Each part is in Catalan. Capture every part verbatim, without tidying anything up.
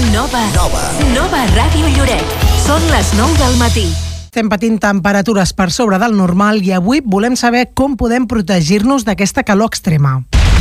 Nova. Nova. Nova Ràdio Lloret. Són les nou del matí. Estem patint temperatures per sobre del normal i avui volem saber com podem protegir-nos d'aquesta calor extrema.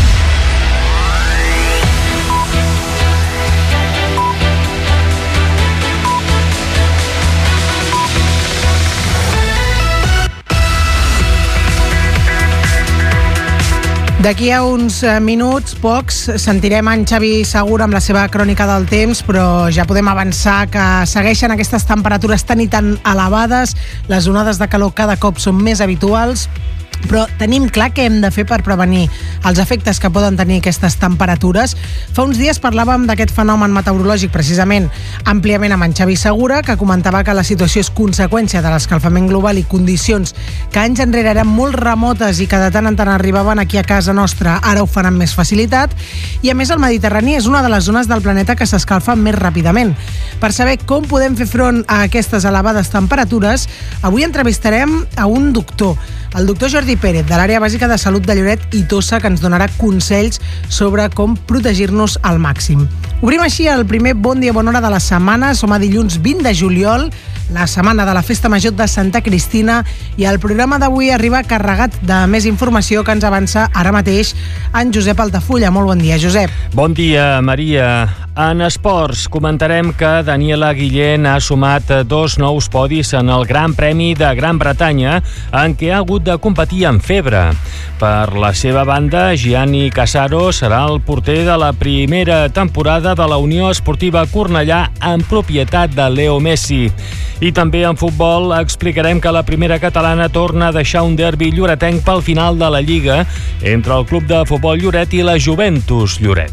D'aquí a uns minuts, pocs, sentirem en Xavi Segura amb la seva crònica del temps, però ja podem avançar que segueixen aquestes temperatures tan i tan elevades, les onades de calor cada cop són més habituals, però tenim clar què hem de fer per prevenir els efectes que poden tenir aquestes temperatures. Fa uns dies parlàvem d'aquest fenomen meteorològic precisament àmpliament amb en Xavi Segura, que comentava que la situació és conseqüència de l'escalfament global i condicions que anys enrere eren molt remotes i que de tant en tant arribaven aquí a casa nostra, ara ho fan amb més facilitat, i a més el Mediterrani és una de les zones del planeta que s'escalfa més ràpidament. Per saber com podem fer front a aquestes elevades temperatures, avui entrevistarem a un doctor, el doctor Jordi Pérez, de l'Àrea Bàsica de Salut de Lloret i Tossa, que ens donarà consells sobre com protegir-nos al màxim. Obrim així el primer Bon Dia Bona Hora de la setmana. Som a dilluns vint de juliol, la setmana de la Festa Major de Santa Cristina, i el programa d'avui arriba carregat de més informació que ens avança ara mateix en Josep Altafulla. Molt bon dia, Josep. Bon dia, Maria. En esports comentarem que Daniela Guillén ha sumat dos nous podis en el Gran Premi de Gran Bretanya, en què ha hagut de competir amb febre. Per la seva banda, Gianni Casaro serà el porter de la primera temporada de la Unió Esportiva Cornellà en propietat de Leo Messi. I també en futbol explicarem que la primera catalana torna a deixar un derbi lloretenc pel final de la Lliga entre el Club de Futbol Lloret i la Juventus Lloret.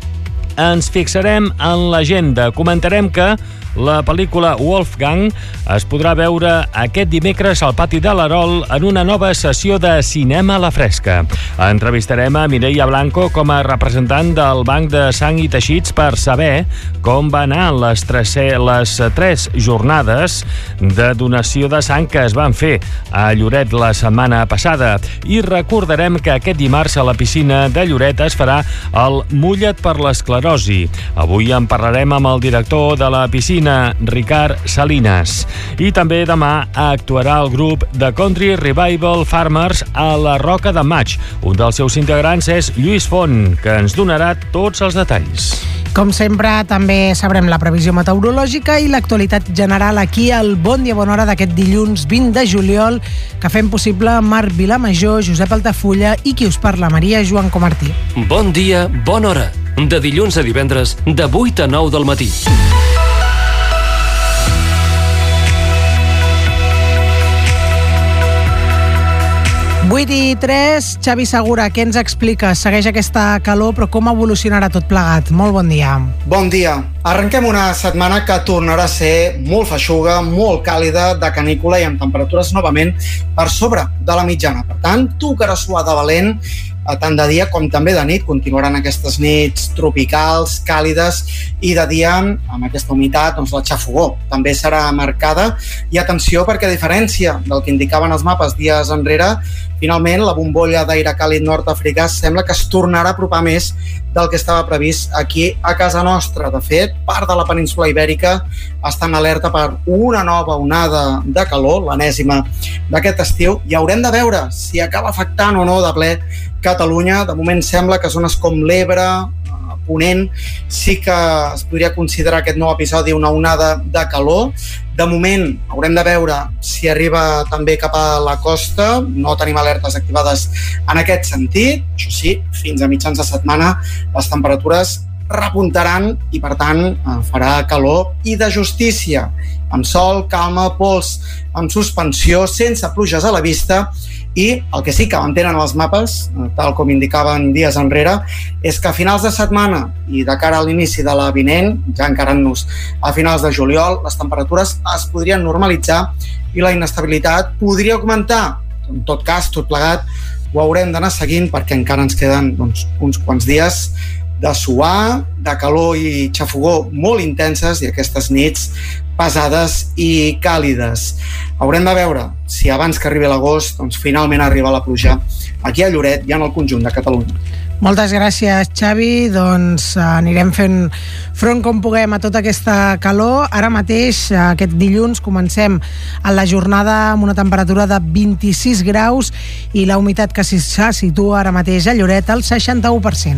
Ens fixarem en l'agenda. Comentarem que la pel·lícula Wolfgang es podrà veure aquest dimecres al Pati de l'Erol en una nova sessió de cinema a la fresca. Entrevistarem a Mireia Blanco com a representant del Banc de Sang i Teixits per saber com van anar les tres, les tres jornades de donació de sang que es van fer a Lloret la setmana passada. I recordarem que aquest dimarts a la piscina de Lloret es farà el Mulla't per l'esclerosi. Avui en parlarem amb el director de la piscina, Ricard Salinas. I també demà actuarà el grup de Country Revival Farmers a la Roca de Maig. Un dels seus integrants és Lluís Font, que ens donarà tots els detalls. Com sempre, també sabrem la previsió meteorològica i l'actualitat general aquí al Bon Dia Bona Hora d'aquest dilluns vint de juliol, que fem possible Marc Vilamajor, Josep Altafulla i qui us parla, Maria Joan Comartí. Bon dia, bona hora. De dilluns a divendres, de vuit a nou del matí. vuit i tres, Xavi Segura, què ens explica? Segueix aquesta calor, però com evolucionarà tot plegat? Molt bon dia. Bon dia. Arrenquem una setmana que tornarà a ser molt feixuga, molt càlida, de canícula i amb temperatures novament per sobre de la mitjana. Per tant, tocarà suar de valent, tant de dia com també de nit. Continuaran aquestes nits tropicals, càlides, i de dia, amb aquesta humitat, doncs la xafogor també serà marcada. I atenció, perquè a diferència del que indicaven els mapes dies enrere, finalment la bombolla d'aire càlid nord-africà sembla que es tornarà a apropar més del que estava previst aquí a casa nostra. De fet, part de la península Ibèrica està en alerta per una nova onada de calor, l'enèsima d'aquest estiu, i haurem de veure si acaba afectant o no de ple Catalunya. De moment sembla que zones com l'Ebre, Ponent, sí que es podria considerar aquest nou episodi una onada de calor. De moment haurem de veure si arriba també cap a la costa. No tenim alertes activades en aquest sentit. Això sí, fins a mitjans de setmana les temperatures repuntaran i, per tant, farà calor i de justícia, amb sol, calma, pols amb suspensió, sense pluges a la vista. I el que sí que mantenen els mapes, tal com indicaven dies enrere, és que a finals de setmana i de cara a l'inici de la vinent, ja encarant-nos a finals de juliol, les temperatures es podrien normalitzar i la inestabilitat podria augmentar. En tot cas, tot plegat, ho haurem d'anar seguint perquè encara ens queden doncs, uns quants dies de suar, de calor i xafogor molt intenses, i aquestes nits pesades i càlides. Haurem de veure si abans que arribi l'agost doncs, finalment arriba la pluja aquí a Lloret i en el conjunt de Catalunya. Moltes gràcies, Xavi. Doncs anirem fent front com puguem a tota aquesta calor. Ara mateix, aquest dilluns, comencem a la jornada amb una temperatura de vint-i-sis graus i la humitat que se situa ara mateix a Lloret al seixanta-u per cent.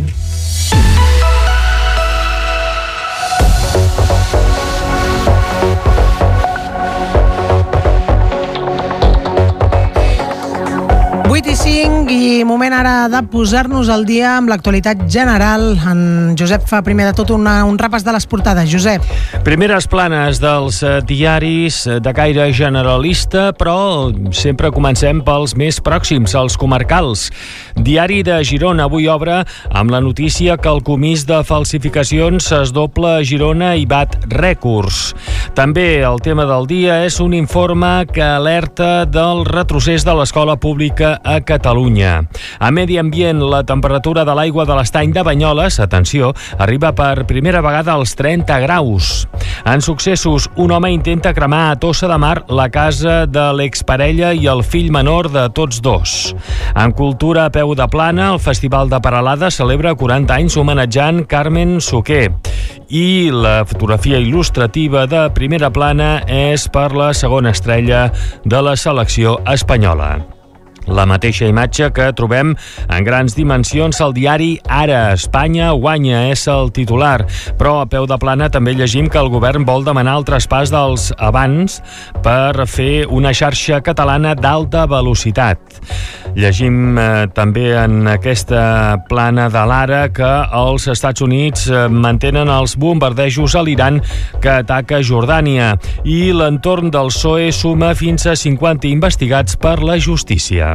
vuit i cinc i moment ara de posar-nos al dia amb l'actualitat general. En Josep fa primer de tot una, un repàs de les portades. Josep. Primeres planes dels diaris de caire generalista, però sempre comencem pels més pròxims, els comarcals. Diari de Girona avui obre amb la notícia que el comís de falsificacions es dobla a Girona i bat rècords. També el tema del dia és un informe que alerta del retrocés de l'escola pública a Catalunya. A Medi Ambient, la temperatura de l'aigua de l'estany de Banyoles, atenció, arriba per primera vegada als trenta graus. En successos, un home intenta cremar a Tossa de Mar la casa de l'exparella i el fill menor de tots dos. En cultura a peu de plana, el Festival de Peralada celebra quaranta anys homenatjant Carmen Suquer. I la fotografia il·lustrativa de primera plana és per la segona estrella de la selecció espanyola. La mateixa imatge que trobem en grans dimensions al diari Ara. Espanya guanya, és el titular. Però a peu de plana també llegim que el govern vol demanar el traspàs dels abans per fer una xarxa catalana d'alta velocitat. Llegim eh, també en aquesta plana de l'Ara que els Estats Units eh, mantenen els bombardejos a l'Iran que ataca Jordània i l'entorn del P S O E suma fins a cinquanta investigats per la justícia.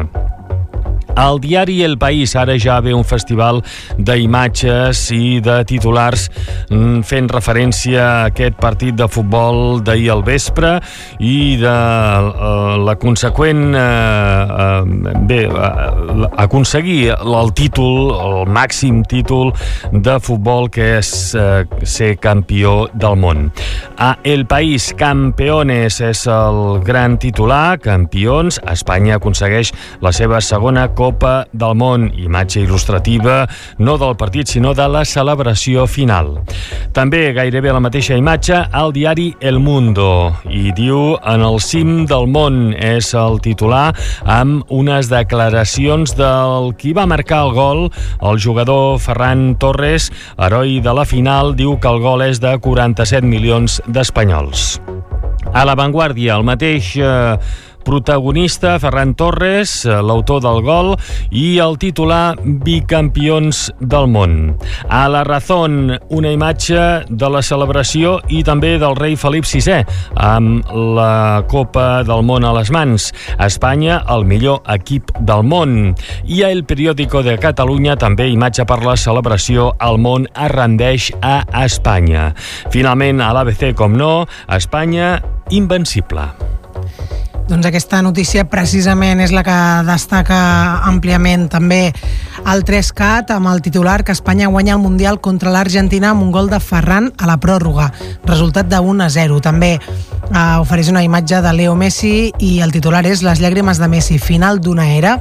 Al diari El País ara ja ve un festival d'imatges i de titulars fent referència a aquest partit de futbol d'ahir al vespre i de uh, la conseqüent uh, uh, bé, uh, aconseguir el títol, el màxim títol de futbol que és uh, ser campió del món. A El País, campeones és el gran titular, campions. Espanya aconsegueix la seva segona Copa del Món, imatge il·lustrativa no del partit sinó de la celebració final. També gairebé la mateixa imatge al diari El Mundo i diu en el cim del món, és el titular amb unes declaracions del qui va marcar el gol, el jugador Ferran Torres, heroi de la final, diu que el gol és de quaranta-set milions d'espanyols. A La Vanguardia, el mateix eh, protagonista, Ferran Torres, l'autor del gol, i el titular bicampions del món. A La Razón, una imatge de la celebració i també del rei Felip sisè, amb la Copa del Món a les mans. Espanya, el millor equip del món. I a El Periódico de Catalunya, també imatge per la celebració, el món es rendeix a Espanya. Finalment, a l'A B C, com no, Espanya invencible. Doncs aquesta notícia precisament és la que destaca àmpliament també el tres cat amb el titular que Espanya guanya el Mundial contra l'Argentina amb un gol de Ferran a la pròrroga, resultat de un a zero. També eh, ofereix una imatge de Leo Messi i el titular és les llàgrimes de Messi, final d'una era.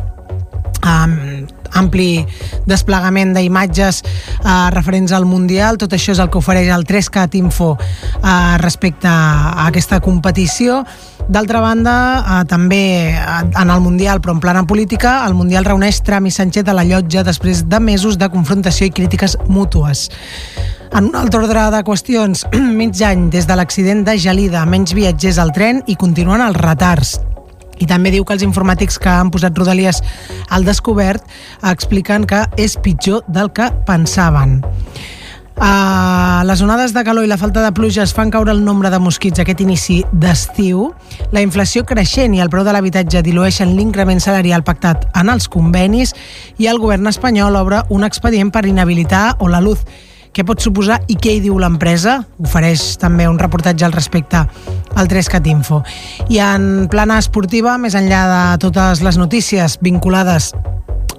Um, ampli desplegament d'imatges eh, referents al Mundial. Tot això és el que ofereix el tres cat Info eh, respecte a aquesta competició. D'altra banda, eh, també en el Mundial, però en plana política, el Mundial reuneix Trump i Sánchez a la llotja després de mesos de confrontació i crítiques mútues. En un altre ordre de qüestions, mig any des de l'accident de Gelida, menys viatgers al tren i continuen els retards. I també diu que els informàtics que han posat Rodalies al descobert expliquen que és pitjor del que pensaven. Uh, les onades de calor i la falta de pluges fan caure el nombre de mosquits aquest inici d'estiu. La inflació creixent i el preu de l'habitatge dilueixen l'increment salarial pactat en els convenis i el govern espanyol obre un expedient per inhabilitar Holaluz. Què pot suposar i què hi diu l'empresa? Ofereix també un reportatge al respecte al tres cat Info. I en plana esportiva, més enllà de totes les notícies vinculades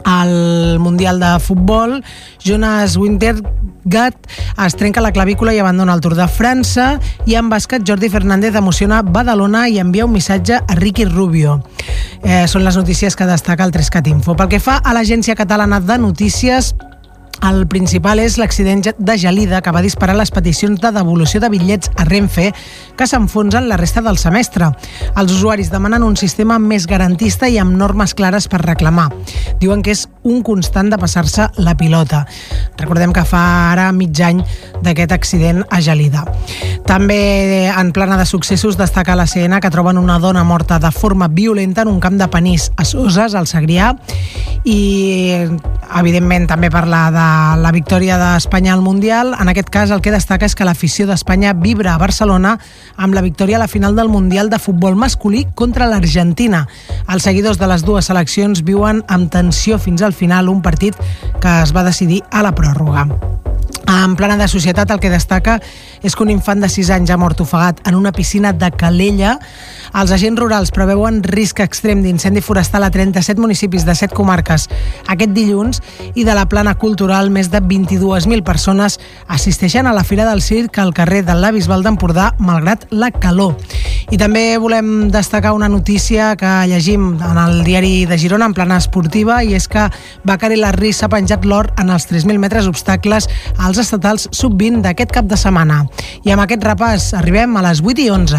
Al Mundial de Futbol, Jonas Vingegaard es trenca la clavícula i abandona el Tour de França, i en bàsquet Jordi Fernández emociona Badalona i envia un missatge a Ricky Rubio. Eh, són les notícies que destaca el Trescat Info. Pel que fa a l'Agència Catalana de Notícies, el principal és l'accident de Gelida que va disparar les peticions de devolució de bitllets a Renfe que s'enfonsen la resta del semestre. Els usuaris demanen un sistema més garantista i amb normes clares per reclamar. Diuen que és un constant de passar-se la pilota. Recordem que fa ara mig any d'aquest accident a Gelida. També en plana de successos destaca la C N que troben una dona morta de forma violenta en un camp de panís a Soses, al Segrià, i evidentment també parla de la victòria d'Espanya al Mundial. En aquest cas el que destaca és que l'afició d'Espanya vibra a Barcelona amb la victòria a la final del Mundial de futbol masculí contra l'Argentina. Els seguidors de les dues seleccions viuen amb tensió fins al final un partit que es va decidir a la pròrroga. En plana de societat el que destaca és que un infant de sis anys ha mort ofegat en una piscina de Calella. Els agents rurals preveuen risc extrem d'incendi forestal a trenta-set municipis de set comarques aquest dilluns, i de la plana cultural més de vint-i-dues mil persones assisteixen a la Fira del Circ al carrer de la Bisbal d'Empordà malgrat la calor. I també volem destacar una notícia que llegim en el diari de Girona en plana esportiva, i és que Bakari Larri s'ha penjat l'or en els tres mil metres obstacles als estatals sub vint d'aquest cap de setmana. I amb aquest repàs arribem a les vuit i onze.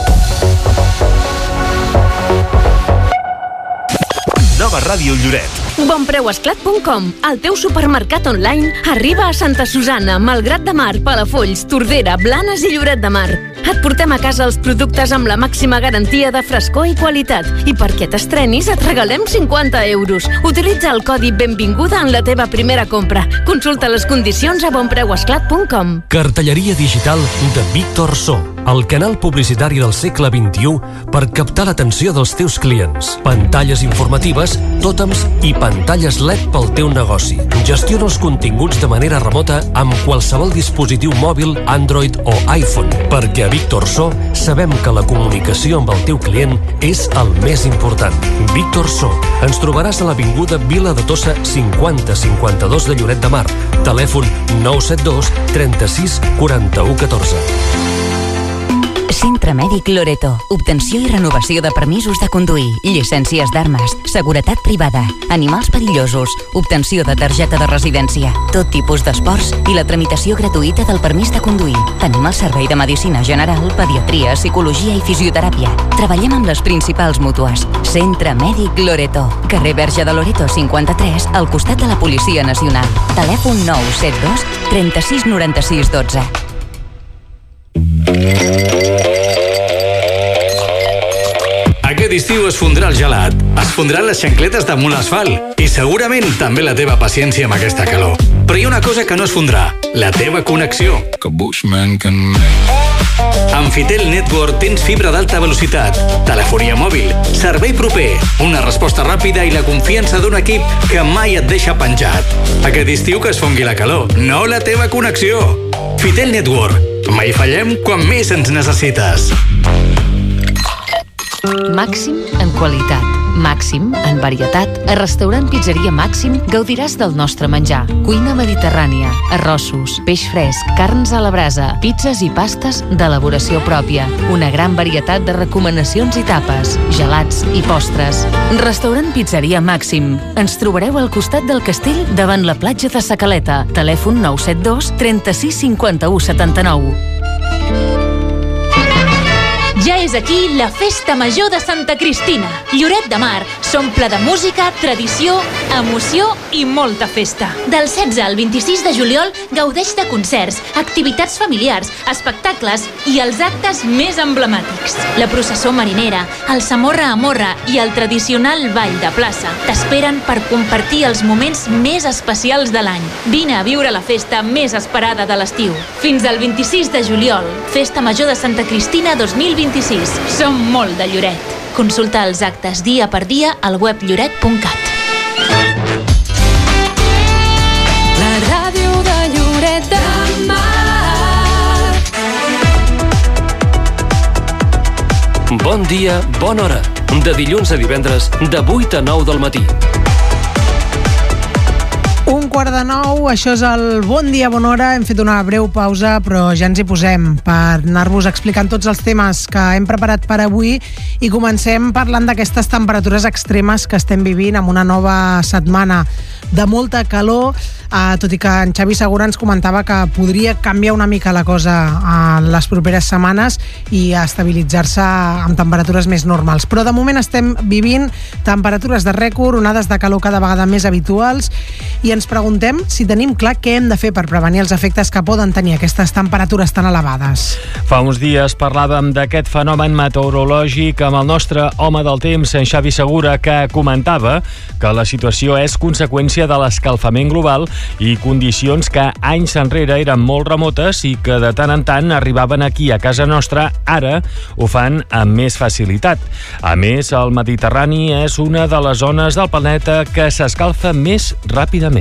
Nova Ràdio Lloret. Bonpreuesclat punt com, el teu supermercat online, arriba a Santa Susanna, Malgrat de Mar, Palafolls, Tordera, Blanes i Lloret de Mar. Et portem a casa els productes amb la màxima garantia de frescor i qualitat. I perquè t'estrenis et regalem cinquanta euros. Utilitza el codi Benvinguda en la teva primera compra. Consulta les condicions a bonpreuesclat punt com. Cartelleria digital de Víctor So, el canal publicitari del segle vint-i-u per captar l'atenció dels teus clients. Pantalles informatives, tòtems i pantalles L E D pel teu negoci. Gestiona els continguts de manera remota amb qualsevol dispositiu mòbil, Android o iPhone, perquè a Víctor So sabem que la comunicació amb el teu client és el més important. Víctor So. Ens trobaràs a l'avinguda Vila de Tossa cinquanta cinquanta-dos de Lloret de Mar. Telèfon nou set dos trenta-sis quaranta-u catorze. Centre Mèdic Loreto. Obtenció i renovació de permisos de conduir, llicències d'armes, seguretat privada, animals perillosos, obtenció de targeta de residència, tot tipus d'esports i la tramitació gratuïta del permís de conduir. Tenim el servei de medicina general, pediatria, psicologia i fisioteràpia. Treballem amb les principals mútues. Centre Mèdic Loreto. Carrer Verge de Loreto cinquanta-tres, al costat de la Policia Nacional. Telèfon nou set dos trenta-sis noranta-sis dotze. Aquest estiu es fondrà el gelat, es fondran les xancletes damunt l'asfalt i segurament també la teva paciència amb aquesta calor. Però hi ha una cosa que no es fondrà, la teva connexió. Amb Fitel Network tens fibra d'alta velocitat, telefonia mòbil, servei proper, una resposta ràpida i la confiança d'un equip que mai et deixa penjat. Aquest estiu que es fongui la calor, no la teva connexió. Fitel Network. Mai fallem quan més ens necessites. Màxim en qualitat, màxim en varietat. A Restaurant Pizzeria Màxim gaudiràs del nostre menjar. Cuina mediterrània, arrossos, peix fresc, carns a la brasa, pizzas i pastes d'elaboració pròpia. Una gran varietat de recomanacions i tapes, gelats i postres. Restaurant Pizzeria Màxim. Ens trobareu al costat del castell davant la platja de Sa Caleta. Telèfon nou set dos trenta-sis cinquanta-u setanta-nou. Ja és aquí la Festa Major de Santa Cristina. Lloret de Mar s'omple de música, tradició, emoció i molta festa. Del setze al vint-i-sis de juliol gaudeix de concerts, activitats familiars, espectacles i els actes més emblemàtics. La processó marinera, el Samorra a Morra i el tradicional ball de plaça t'esperen per compartir els moments més especials de l'any. Vine a viure la festa més esperada de l'estiu. Fins al vint-i-sis de juliol, Festa Major de Santa Cristina dos mil vint-i-sis. Som molt de Lloret. Consulta els actes dia per dia al web lloret punt cat. La ràdio de Lloret de Mar. Bon dia, bona hora. De dilluns a divendres, de vuit a nou del matí. quart de nou, això és el Bon Dia, Bona Hora. Hem fet una breu pausa, però ja ens hi posem per anar-vos explicant tots els temes que hem preparat per avui i comencem parlant d'aquestes temperatures extremes que estem vivint amb una nova setmana de molta calor, eh, tot i que en Xavi Segura ens comentava que podria canviar una mica la cosa en les properes setmanes i estabilitzar-se amb temperatures més normals. Però de moment estem vivint temperatures de rècord, onades de calor cada vegada més habituals i ens preguntem si tenim clar què hem de fer per prevenir els efectes que poden tenir aquestes temperatures tan elevades. Fa uns dies parlàvem d'aquest fenomen meteorològic amb el nostre home del temps, en Xavi Segura, que comentava que la situació és conseqüència de l'escalfament global i condicions que anys enrere eren molt remotes i que de tant en tant arribaven aquí a casa nostra, ara ho fan amb més facilitat. A més, el Mediterrani és una de les zones del planeta que s'escalfa més ràpidament.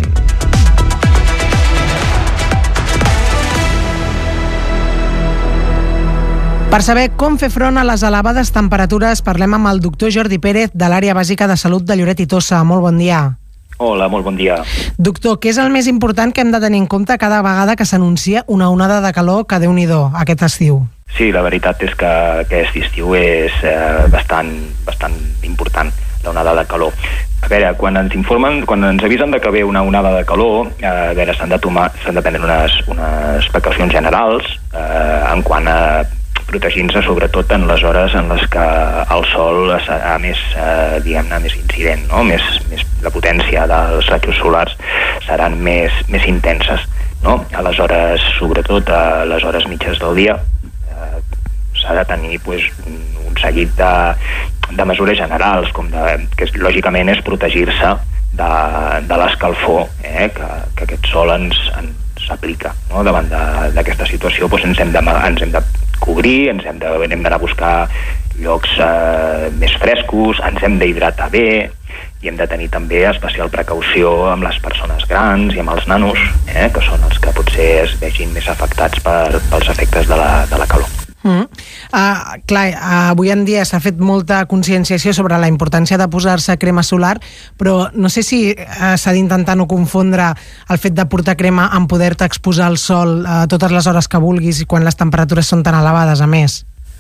Per saber com fer front a les elevades temperatures, parlem amb el doctor Jordi Pérez de l'Àrea Bàsica de Salut de Lloret i Tossa. Molt bon dia. Hola, molt bon dia. Doctor, què és el més important que hem de tenir en compte cada vegada que s'anuncia una onada de calor que Déu-n'hi-do aquest estiu? Sí, la veritat és que aquest estiu és eh, bastant, bastant important, la onada de calor. A veure, quan ens informen, quan ens avisen de que ve una onada de calor, eh, a veure, s'han de tomar, s'han de prendre unes, unes precaucions generals eh, en quant a protegint-se sobretot en les hores en les que el sol serà més, eh, diguem-ne, més incident, no? Més, més, la potència dels rajos solars seran més, més intenses, no? Aleshores, sobretot a les hores mitges del dia, eh, s'ha de tenir pues, un, un seguit de, de mesures generals, com de, que lògicament és protegir-se de, de l'escalfor eh, que, que aquest sol ens, ens aplica, no? Davant d'aquesta situació pues, ens hem de, ens hem de cobrir, ens hem d'anar a buscar llocs eh, més frescos, ens hem d'hidratar bé i hem de tenir també especial precaució amb les persones grans i amb els nanos, eh, que són els que potser es vegin més afectats per, pels efectes de la, de la calor. Mm. Uh, clar, uh, avui en dia s'ha fet molta conscienciació sobre la importància de posar-se crema solar, però no sé si uh, s'ha d'intentar no confondre el fet de portar crema amb poder-te exposar al sol uh, totes les hores que vulguis i quan les temperatures són tan elevades, a més.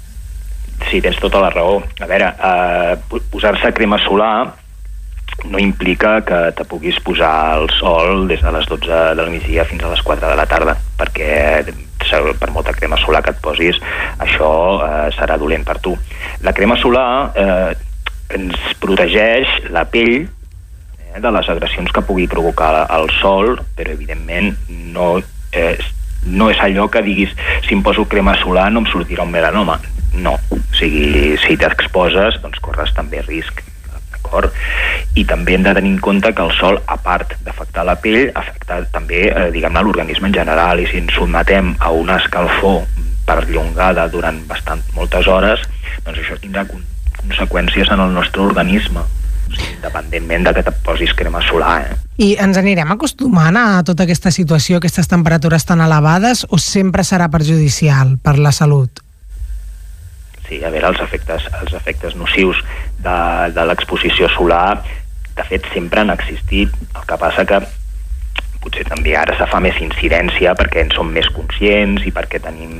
Sí, tens tota la raó. A veure, uh, posar-se crema solar no implica que te puguis posar al sol des de les dotze del migdia fins a les quatre de la tarda, perquè per molta crema solar que et posis, això eh, serà dolent per tu. La crema solar eh, ens protegeix la pell eh, de les agressions que pugui provocar el sol, però evidentment no, eh, no és allò que diguis si em poso crema solar no em sortirà un melanoma. No, o sigui, si t'exposes doncs corres també risc. I també hem de tenir en compte que el sol, a part d'afectar la pell, afecta també, eh, diguem-ne, l'organisme en general, i si ens sotmetem a una escalfor perllongada durant bastant moltes hores, doncs això tindrà con conseqüències en el nostre organisme, o sigui, independentment de que et posis crema solar. Eh? I ens anirem acostumant a tota aquesta situació, aquestes temperatures tan elevades, o sempre serà perjudicial per la salut? Sí, a veure, els efectes, els efectes nocius de, de l'exposició solar, de fet, sempre han existit. El que passa que potser també ara se fa més incidència perquè en som més conscients i perquè tenim...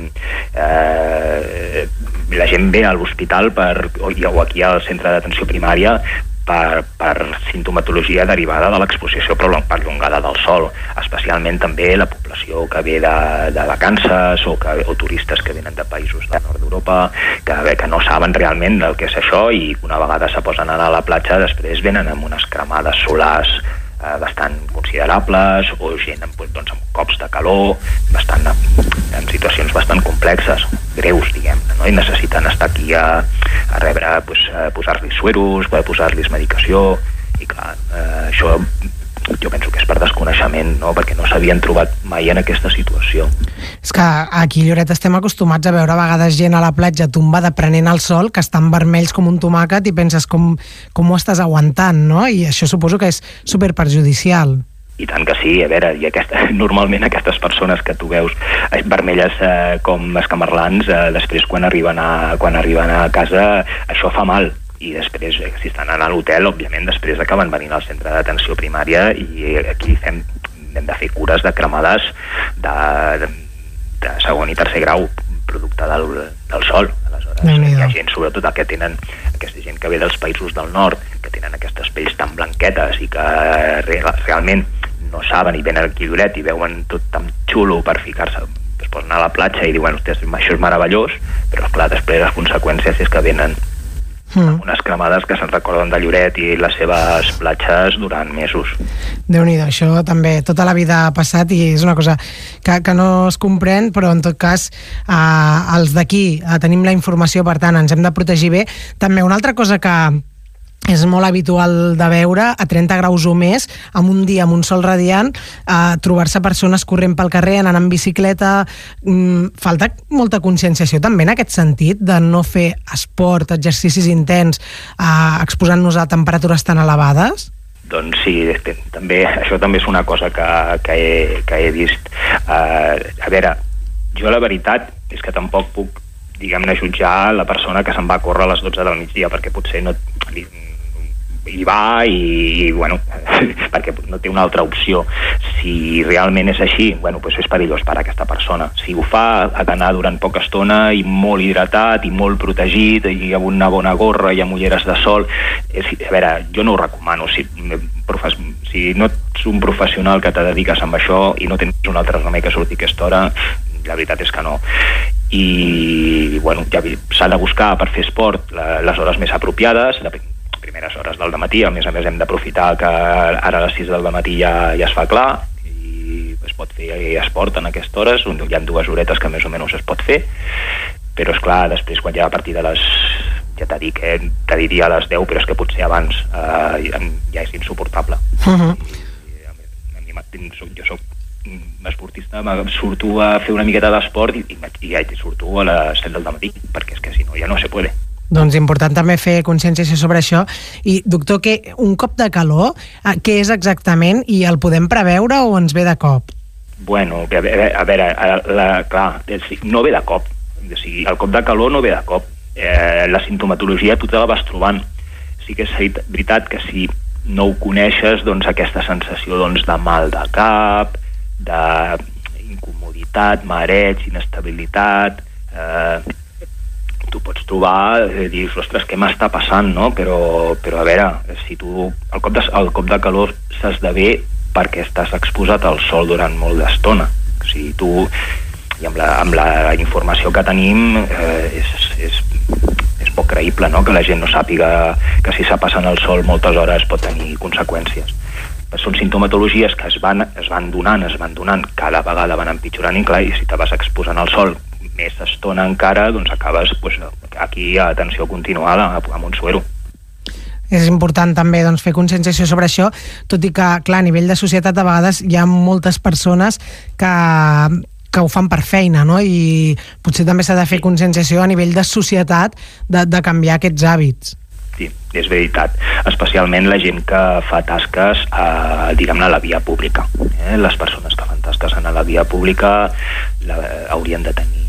Eh, la gent ve a l'hospital per, o, o aquí al centre d'atenció primària per, per sintomatologia derivada de l'exposició perllongada del sol, especialment també la població que ve de, de vacances o, que, o turistes que venen de països del nord d'Europa, que, que no saben realment el que és això i una vegada se posen a anar a la platja després venen amb unes cremades solars eh, bastant considerables o gent amb, doncs, amb cops de calor bastant, en situacions bastant complexes, greus, diguem-ne, no? I necessiten estar aquí a, a rebre, pues, a posar-li sueros, a posar-los medicació, i clar, eh, això jo penso que és per desconeixement, no? Perquè no s'havien trobat mai en aquesta situació. És que aquí a Lloret estem acostumats a veure a vegades gent a la platja tombada prenent el sol, que estan vermells com un tomàquet i penses com, com ho estàs aguantant, no? I això suposo que és superperjudicial. I tant que sí, a veure, i aquesta, normalment aquestes persones que tu veus vermelles eh, com escamarlans, eh, després quan arriben, a, quan arriben a casa això fa mal. I després, si estan a l'hotel, òbviament, després acaben venint al centre d'atenció primària i aquí fem hem de fer cures de cremades de, de, de segon i tercer grau, producte del, del sol. Aleshores, hi ha gent, sobretot el que tenen, aquesta gent que ve dels països del nord, que tenen aquestes pells tan blanquetes i que real, realment no saben i venen aquí a Lloret i veuen tot tan xulo per ficar-se, es posen a la platja i diuen, hòstia, això és meravellós, però esclar, després les conseqüències és que venen mm. unes cremades que se'n recorden de Lloret i les seves platges durant mesos. Déu-n'hi-do, això també tota la vida ha passat i és una cosa que, que no es comprèn, però en tot cas eh, els d'aquí eh, tenim la informació, per tant ens hem de protegir bé. També una altra cosa que és molt habitual de veure a trenta graus o més, amb un dia amb un sol radiant, eh, trobar-se persones corrent pel carrer, anant en bicicleta. Mm, falta molta conscienciació també en aquest sentit, de no fer esport, exercicis intens, eh, exposant-nos a temperatures tan elevades? Doncs sí, també, això també és una cosa que, que, he, que he vist. Uh, a veure, jo la veritat és que tampoc puc, diguem-ne, jutjar la persona que se'n va a córrer a les dotze del migdia, perquè potser no hi va i, i bueno, perquè no té una altra opció. Si realment és així, bueno, pues és perillós per a aquesta persona. Si ho fa, ha d'anar durant poca estona i molt hidratat i molt protegit i amb una bona gorra i amb ulleres de sol. És, a veure, jo no ho recomano. Si, profes, si no ets un professional que te dediques amb això i no tens un altre remei que sortir a aquesta hora, la veritat és que no. I bueno, ja s'ha de buscar per fer esport les hores més apropiades, de primeres hores del dematí. A més a més hem d'aprofitar que ara a les sis del dematí ja, ja es fa clar i es pot fer esport en aquestes hores. Hi ha dues horetes que més o menys es pot fer, però és clar, després quan ja a partir de les, ja t'ha dit que te diria a les deu, però és que potser abans eh, ja és insuportable. Uh-huh. I, a mi, a mi, jo soc esportista, surto a fer una miqueta d'esport i, i, i ja surto a les set del dematí, perquè és que si no ja no se puede. Doncs important també fer consciència sobre això. I, doctor, que un cop de calor, eh, què és exactament i el podem preveure o ens ve de cop? Bueno, a veure, a veure la, clar, no ve de cop. O sigui, el cop de calor no ve de cop. Eh, la sintomatologia tu te la vas trobant. Sí que és veritat que si no ho coneixes, doncs aquesta sensació doncs, de mal de cap, d'incomoditat, mareig, inestabilitat... Eh, tu pots trobar, eh, dius, ostres, què m'està passant, no? Però, però a veure, si tu, el cop de, el cop de calor s'esdevé perquè estàs exposat al sol durant molt d'estona. O sigui, tu, i amb la, amb la informació que tenim, eh, és, és, és poc creïble, no?, que la gent no sàpiga que si s'ha passant al sol moltes hores pot tenir conseqüències. Són sintomatologies que es van, es van donant, es van donant, cada vegada van empitjorant, i clar, i si te vas exposant al sol més estona encara, doncs acabes pues, aquí a atenció continuada amb un suero. És important també doncs, fer conscienciació sobre això, tot i que, clar, a nivell de societat a vegades hi ha moltes persones que, que ho fan per feina, no? I potser també s'ha de fer conscienciació a nivell de societat de, de canviar aquests hàbits. Sí, és veritat. Especialment la gent que fa tasques a, diguem-ne, a la via pública. Eh? Les persones que fan tasques a la via pública la, haurien de tenir,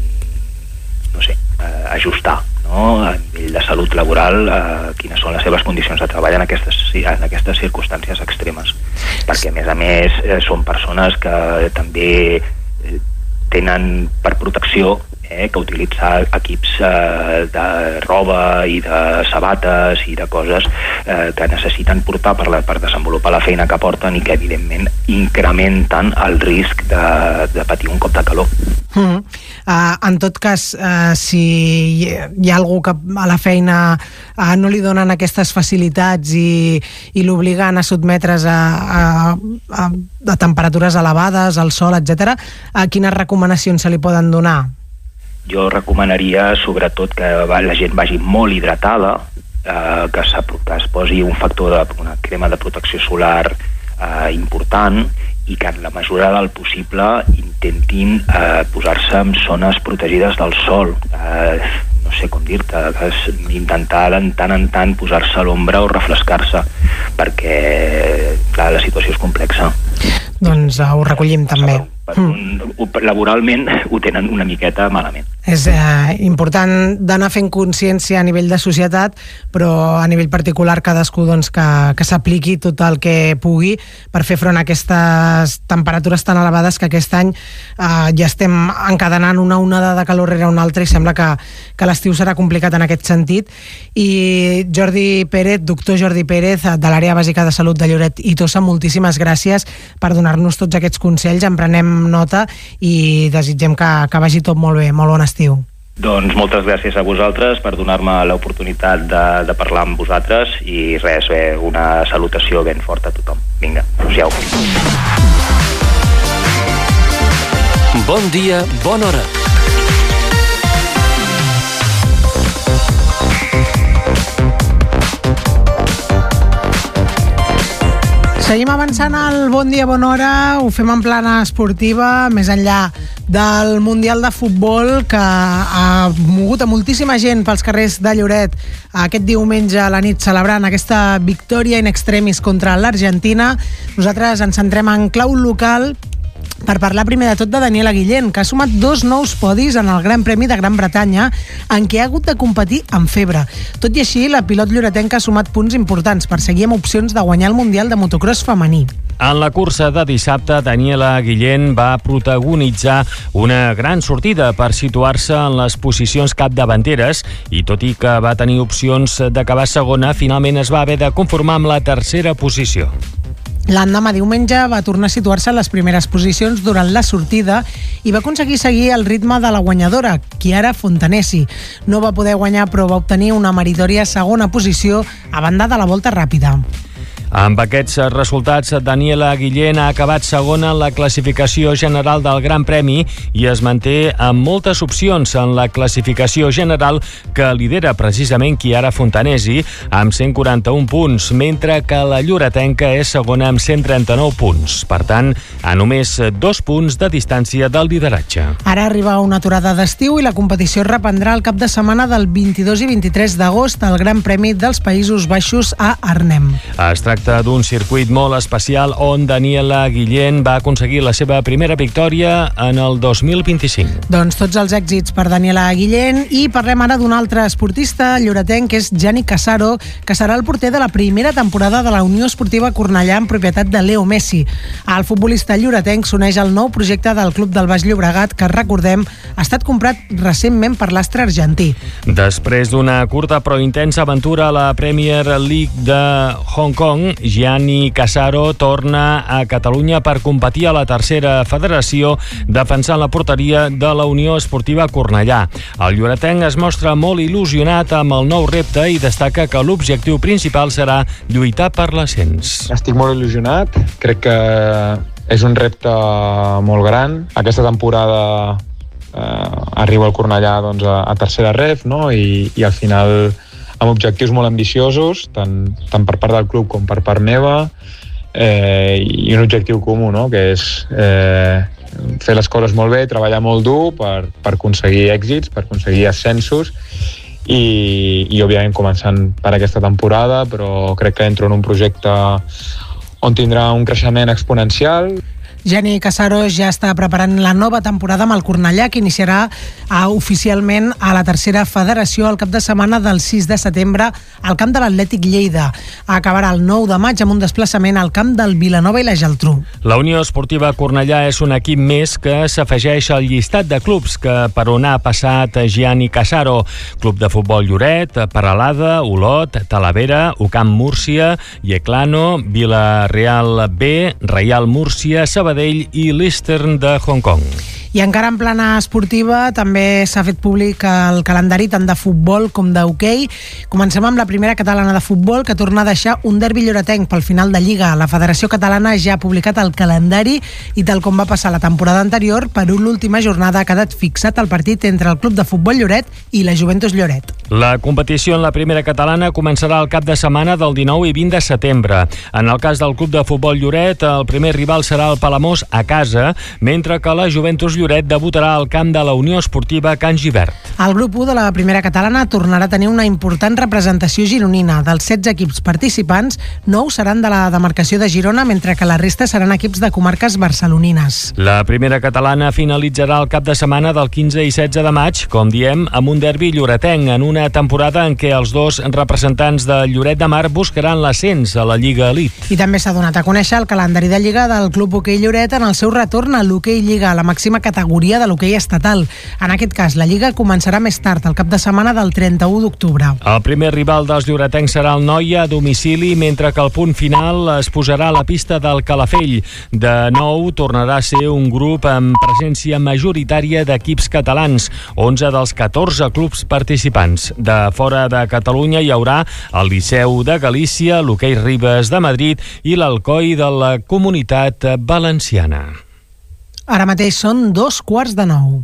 no sé, eh, ajustar, no?, a nivell de salut laboral, eh, quines són les seves condicions de treball en aquestes, en aquestes circumstàncies extremes. Perquè, a més a més, eh, són persones que també eh, tenen per protecció eh, que utilitzar equips eh, de roba i de sabates i de coses eh, que necessiten portar per, la, per desenvolupar la feina que porten i que, evidentment, incrementen el risc de, de patir un cop de calor. Mm. Uh, en tot cas, uh, si hi ha algú que a la feina uh, no li donen aquestes facilitats i, i l'obliguen a sotmetre's a, a, a, a temperatures elevades, al sol, etcètera, uh, quines recomanacions se li poden donar? Jo recomanaria sobretot que la gent vagi molt hidratada, eh, que, que es posi un factor de una crema de protecció solar eh, important, i que en la mesura del possible intentin eh, posar-se en zones protegides del sol. Eh, no sé com dir-te, intentar de tant en tant posar-se a l'ombra o refrescar-se, perquè clar, la situació és complexa. Doncs uh, ho recollim també. Mm. Laboralment ho tenen una miqueta malament. És eh, important d'anar fent consciència a nivell de societat, però a nivell particular cadascú doncs, que, que s'apliqui tot el que pugui per fer front a aquestes temperatures tan elevades que aquest any eh, ja estem encadenant una onada de calor rere una altra i sembla que, que l'estiu serà complicat en aquest sentit. I Jordi Pérez, doctor Jordi Pérez, de l'àrea bàsica de salut de Lloret i Tossa, moltíssimes gràcies per donar-nos tots aquests consells, en prenem nota i desitgem que, que vagi tot molt bé. Molt bon estiu. Doncs moltes gràcies a vosaltres per donar-me l'oportunitat de, de parlar amb vosaltres i res, bé, una salutació ben forta a tothom. Vinga, adéu-siau. Bon dia, bona hora. Seguim avançant al Bon Dia, Bona Hora, ho fem en plana esportiva, més enllà del Mundial de Futbol, que ha mogut a moltíssima gent pels carrers de Lloret aquest diumenge a la nit celebrant aquesta victòria in extremis contra l'Argentina. Nosaltres ens centrem en clau local per parlar primer de tot de Daniela Guillén, que ha sumat dos nous podis en el Gran Premi de Gran Bretanya, en què ha hagut de competir amb febre. Tot i així, la pilot lloretenca ha sumat punts importants per seguir amb opcions de guanyar el Mundial de motocross femení. En la cursa de dissabte, Daniela Guillén va protagonitzar una gran sortida per situar-se en les posicions capdavanteres i, tot i que va tenir opcions d'acabar segona, finalment es va haver de conformar amb la tercera posició. L'endemà diumenge va tornar a situar-se en les primeres posicions durant la sortida i va aconseguir seguir el ritme de la guanyadora, Chiara Fontanesi. No va poder guanyar, però va obtenir una meritòria segona posició a banda de la volta ràpida. Amb aquests resultats, Daniela Guillén ha acabat segona en la classificació general del Gran Premi i es manté amb moltes opcions en la classificació general que lidera precisament Chiara Fontanesi amb cent quaranta-un punts, mentre que la lloretenca és segona amb cent trenta-nou punts. Per tant, a només dos punts de distància del lideratge. Ara arriba una aturada d'estiu i la competició es reprendrà el cap de setmana del vint-i-dos i vint-i-tres d'agost al Gran Premi dels Països Baixos a Arnhem. Es tracta d'un circuit molt especial on Daniela Guillén va aconseguir la seva primera victòria en el dos mil vint-i-cinc. Doncs tots els èxits per Daniela Guillén i parlem ara d'un altre esportista lloretenc, que és Gianni Casaro, que serà el porter de la primera temporada de la Unió Esportiva Cornellà en propietat de Leo Messi. El futbolista lloretenc s'uneix al nou projecte del Club del Baix Llobregat, que, recordem, ha estat comprat recentment per l'astre argentí. Després d'una curta però intensa aventura a la Premier League de Hong Kong, Gianni Casaro torna a Catalunya per competir a la tercera federació defensant la porteria de la Unió Esportiva Cornellà. El lloretenc es mostra molt il·lusionat amb el nou repte i destaca que l'objectiu principal serà lluitar per l'ascens. Estic molt il·lusionat, crec que és un repte molt gran. Aquesta temporada eh, arriba al Cornellà doncs, a, a tercera ref, no? I, i al final amb objectius molt ambiciosos, tant, tant per part del club com per part meva, eh, i un objectiu comú, no? Que és eh, fer les coses molt bé, treballar molt dur per, per aconseguir èxits, per aconseguir ascensos, i, i òbviament començant per aquesta temporada, però crec que entro en un projecte on tindrà un creixement exponencial. Gianni Casaro ja està preparant la nova temporada amb el Cornellà, que iniciarà uh, oficialment a la tercera federació el cap de setmana del sis de setembre al camp de l'Atlètic Lleida. Acabarà el nou de maig amb un desplaçament al camp del Vilanova i la Geltrú. La Unió Esportiva Cornellà és un equip més que s'afegeix al llistat de clubs que per on ha passat Gianni Casaro. Club de Futbol Lloret, Peralada, Olot, Talavera, Ucamp Múrcia, Yeclano, Vila-real B, Reial Múrcia, Sabadell i l'Eastern de Hong Kong. I encara en plana esportiva també s'ha fet públic el calendari tant de futbol com d'hoquei. Comencem amb la primera catalana de futbol, que torna a deixar un derbi lloretenc pel final de Lliga. La Federació Catalana ja ha publicat el calendari i, tal com va passar la temporada anterior, per l'última jornada ha quedat fixat el partit entre el Club de Futbol Lloret i la Juventus Lloret. La competició en la primera catalana començarà el cap de setmana del dinou i vint de setembre. En el cas del Club de Futbol Lloret, el primer rival serà el Palamós a casa, mentre que la Juventus Lloret debutarà al camp de la Unió Esportiva Can Gibert. El grup u de la primera catalana tornarà a tenir una important representació gironina. Dels setze equips participants, nou seran de la demarcació de Girona, mentre que la resta seran equips de comarques barcelonines. La primera catalana finalitzarà el cap de setmana del quinze i setze de maig, com diem, amb un derbi lloretenc, en una temporada en què els dos representants de Lloret de Mar buscaran l'ascens a la Lliga Elite. I també s'ha donat a conèixer el calendari de Lliga del Club Hoquei Lloret en el seu retorn a l'Hoquei Lliga, la màxima categoria de l'hoquei estatal. En aquest cas, la Lliga començarà més tard, el cap de setmana del trenta-u d'octubre. El primer rival dels lloretencs serà el Noia a domicili, mentre que el punt final es posarà a la pista del Calafell. De nou, tornarà a ser un grup amb presència majoritària d'equips catalans, onze dels catorze clubs participants. De fora de Catalunya hi haurà el Liceu de Galícia, l'Hoquei Ribes de Madrid i l'Alcoi de la Comunitat Valenciana. Ara mateix són dos quarts de nou.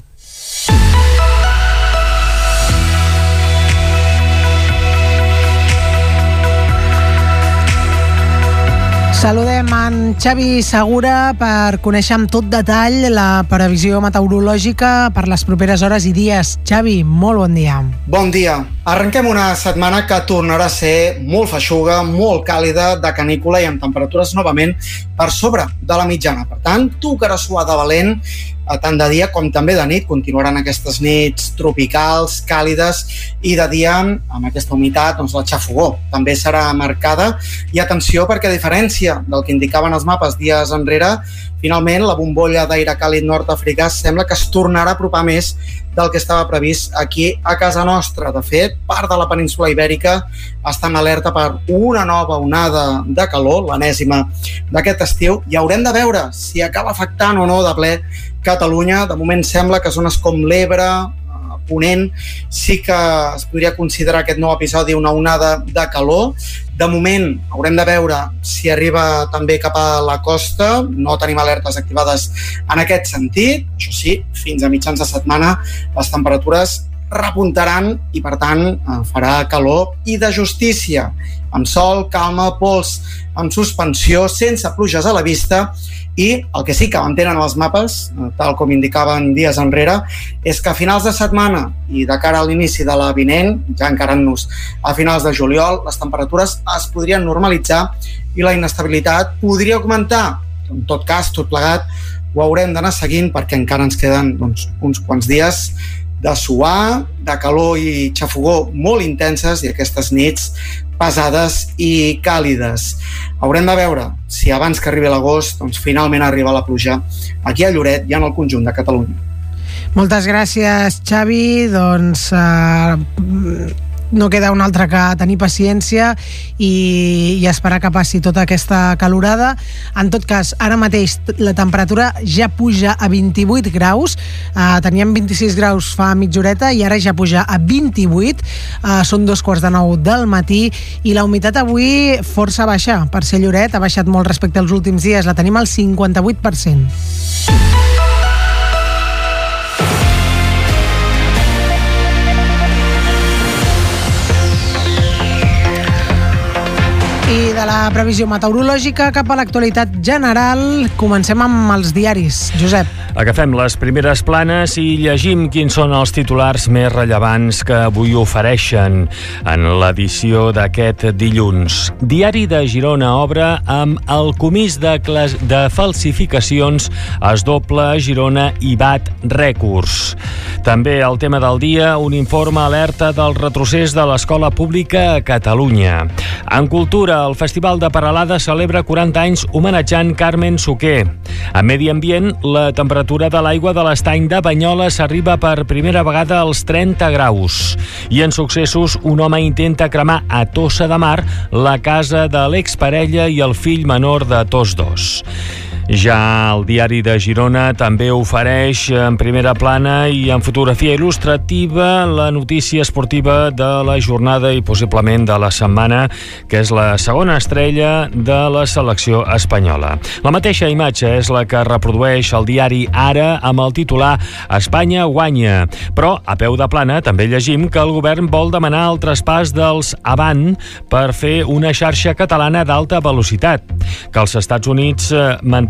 Saludem en Xavi Segura per conèixer amb tot detall la previsió meteorològica per les properes hores i dies. Xavi, molt bon dia. Bon dia. Arrenquem una setmana que tornarà a ser molt feixuga, molt càlida, de canícula i amb temperatures novament per sobre de la mitjana. Per tant, tocarà suar de valent, tant de dia com també de nit. Continuaran aquestes nits tropicals, càlides, i de dia, amb aquesta humitat, doncs la xafogor també serà marcada. I atenció, perquè a diferència del que indicaven els mapes dies enrere, finalment la bombolla d'aire càlid nord-africà sembla que es tornarà a apropar més del que estava previst aquí a casa nostra. De fet, part de la península ibèrica està en alerta per una nova onada de calor, l'enèsima d'aquest estiu, i haurem de veure si acaba afectant o no de ple Catalunya. De moment sembla que zones com l'Ebre, Ponent, sí que es podria considerar aquest nou episodi una onada de calor. De moment haurem de veure si arriba també cap a la costa. No tenim alertes activades en aquest sentit. Això sí, fins a mitjans de setmana les temperatures repuntaran i, per tant, farà calor i de justícia, amb sol, calma, pols en suspensió, sense pluges a la vista. I el que sí que mantenen els mapes, tal com indicaven dies enrere, és que a finals de setmana i de cara a l'inici de la vinent, ja encarant-nos a finals de juliol, les temperatures es podrien normalitzar i la inestabilitat podria augmentar. En tot cas, tot plegat, ho haurem d'anar seguint perquè encara ens queden doncs, uns quants dies de suar, de calor i xafogor molt intenses i aquestes nits pesades i càlides. Haurem de veure si abans que arribi l'agost doncs, finalment arriba la pluja aquí a Lloret i en el conjunt de Catalunya. Moltes gràcies, Xavi. Doncs eh, no queda un altre que tenir paciència i, i esperar que passi tota aquesta calorada. En tot cas, ara mateix la temperatura ja puja a vint-i-vuit graus. Eh, teníem vint-i-sis graus fa mitja horeta i ara ja puja a vint-i-vuit. Eh, són dos quarts de nou del matí i la humitat avui força baixa. Per ser Lloret ha baixat molt respecte als últims dies. La tenim al cinquanta-vuit per cent. I de la previsió meteorològica cap a l'actualitat general, comencem amb els diaris. Josep. Agafem les primeres planes i llegim quins són els titulars més rellevants que avui ofereixen en l'edició d'aquest dilluns. Diari de Girona obre amb el comís de, clas- de falsificacions es doble Girona i bat rècords. També el tema del dia, un informe alerta del retrocés de l'escola pública a Catalunya. En cultura, el Festival de Peralada celebra quaranta anys homenatjant Carmen Suquer. A Medi Ambient, la temperatura de l'aigua de l'estany de Banyoles arriba per primera vegada als trenta graus. I en successos, un home intenta cremar a Tossa de Mar la casa de l'exparella i el fill menor de tots dos. Ja el diari de Girona també ofereix en primera plana i en fotografia il·lustrativa la notícia esportiva de la jornada i possiblement de la setmana, que és la segona estrella de la selecció espanyola. La mateixa imatge és la que reprodueix el diari Ara amb el titular Espanya guanya. Però a peu de plana també llegim que el govern vol demanar el traspàs dels Avant per fer una xarxa catalana d'alta velocitat, que els Estats Units mantenen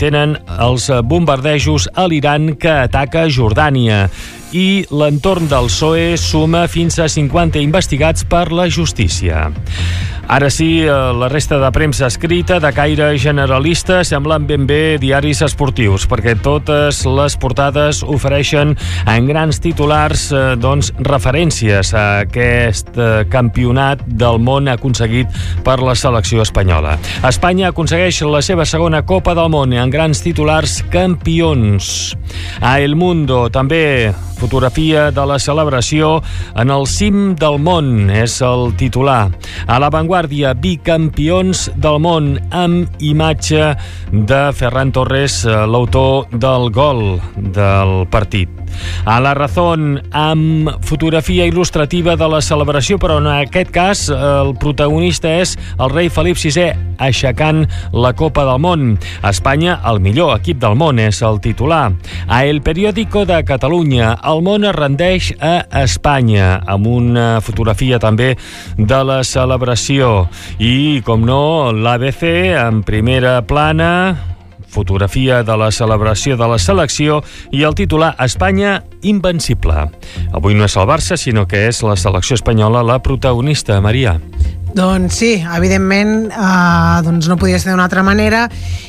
mantenen els bombardejos a l'Iran que ataca Jordània. I l'entorn del P S O E suma fins a cinquanta investigats per la justícia. Ara sí, la resta de premsa escrita de caire generalista semblen ben bé diaris esportius, perquè totes les portades ofereixen en grans titulars eh, doncs, referències a aquest eh, campionat del món aconseguit per la selecció espanyola. Espanya aconsegueix la seva segona Copa del Món en grans titulars campions. A El Mundo també fotografia de la celebració en el cim del món, és el titular. A La Vanguardia, bicampions del món, amb imatge de Ferran Torres, l'autor del gol del partit. A La Razón, amb fotografia il·lustrativa de la celebració, però en aquest cas el protagonista és el rei Felip sisè aixecant la Copa del Món. Espanya, el millor equip del món, és el titular. A El Periódico de Catalunya, el món es rendeix a Espanya, amb una fotografia també de la celebració. I, com no, l'A B C en primera plana, fotografia de la celebració de la selecció i el titular Espanya invencible. Avui no és el Barça, sinó que és la selecció espanyola la protagonista, Maria. Doncs sí, evidentment, eh, doncs no podia ser d'una altra manera.